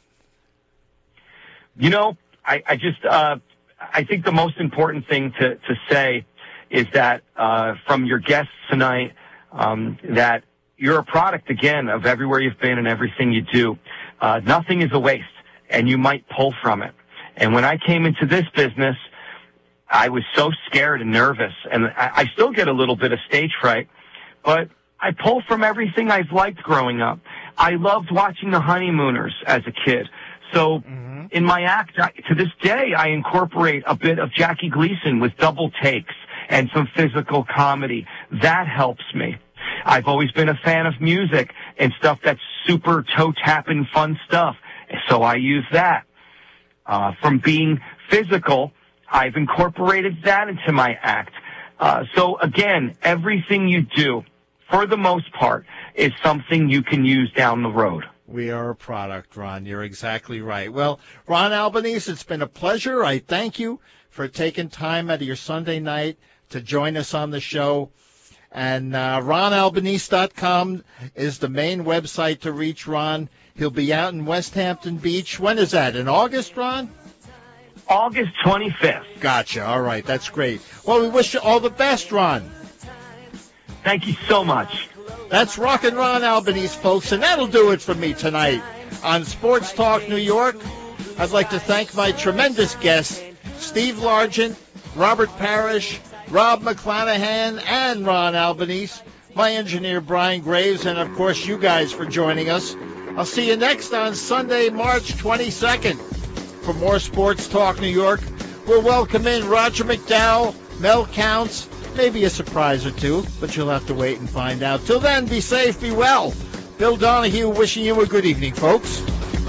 Speaker 7: I think the most important thing to say is that from your guests tonight, that you're a product, again, of everywhere you've been and everything you do. Nothing is a waste, and you might pull from it. And when I came into this business, I was so scared and nervous, and I still get a little bit of stage fright, but I pull from everything I've liked growing up. I loved watching The Honeymooners as a kid. So in my act, to this day, I incorporate a bit of Jackie Gleason with double takes and some physical comedy. That helps me. I've always been a fan of music and stuff that's super toe-tapping fun stuff, so I use that. From being physical, I've incorporated that into my act. So again, everything you do, for the most part, is something you can use down the road.
Speaker 3: We are a product, Ron. You're exactly right. Well, Ron Albanese, it's been a pleasure. I thank you for taking time out of your Sunday night to join us on the show. And RonAlbanese.com is the main website to reach Ron. He'll be out in West Hampton Beach. When is that? In August, Ron?
Speaker 7: August 25th.
Speaker 3: Gotcha. All right. That's great. Well, we wish you all the best, Ron.
Speaker 7: Thank you so much.
Speaker 3: That's Rockin' Ron Albanese, folks, and that'll do it for me tonight on Sports Talk New York. I'd like to thank my tremendous guests, Steve Largent, Robert Parrish, Rob McClanahan, and Ron Albanese, my engineer Brian Graves, and, of course, you guys for joining us. I'll see you next on Sunday, March 22nd. For more Sports Talk New York, we'll welcome in Roger McDowell, Mel Counts, maybe a surprise or two, but you'll have to wait and find out. Till then, be safe, be well. Bill Donahue wishing you a good evening, folks.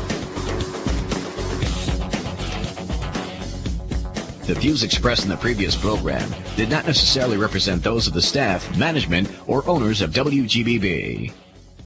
Speaker 1: The views expressed in the previous program did not necessarily represent those of the staff, management, or owners of WGBB.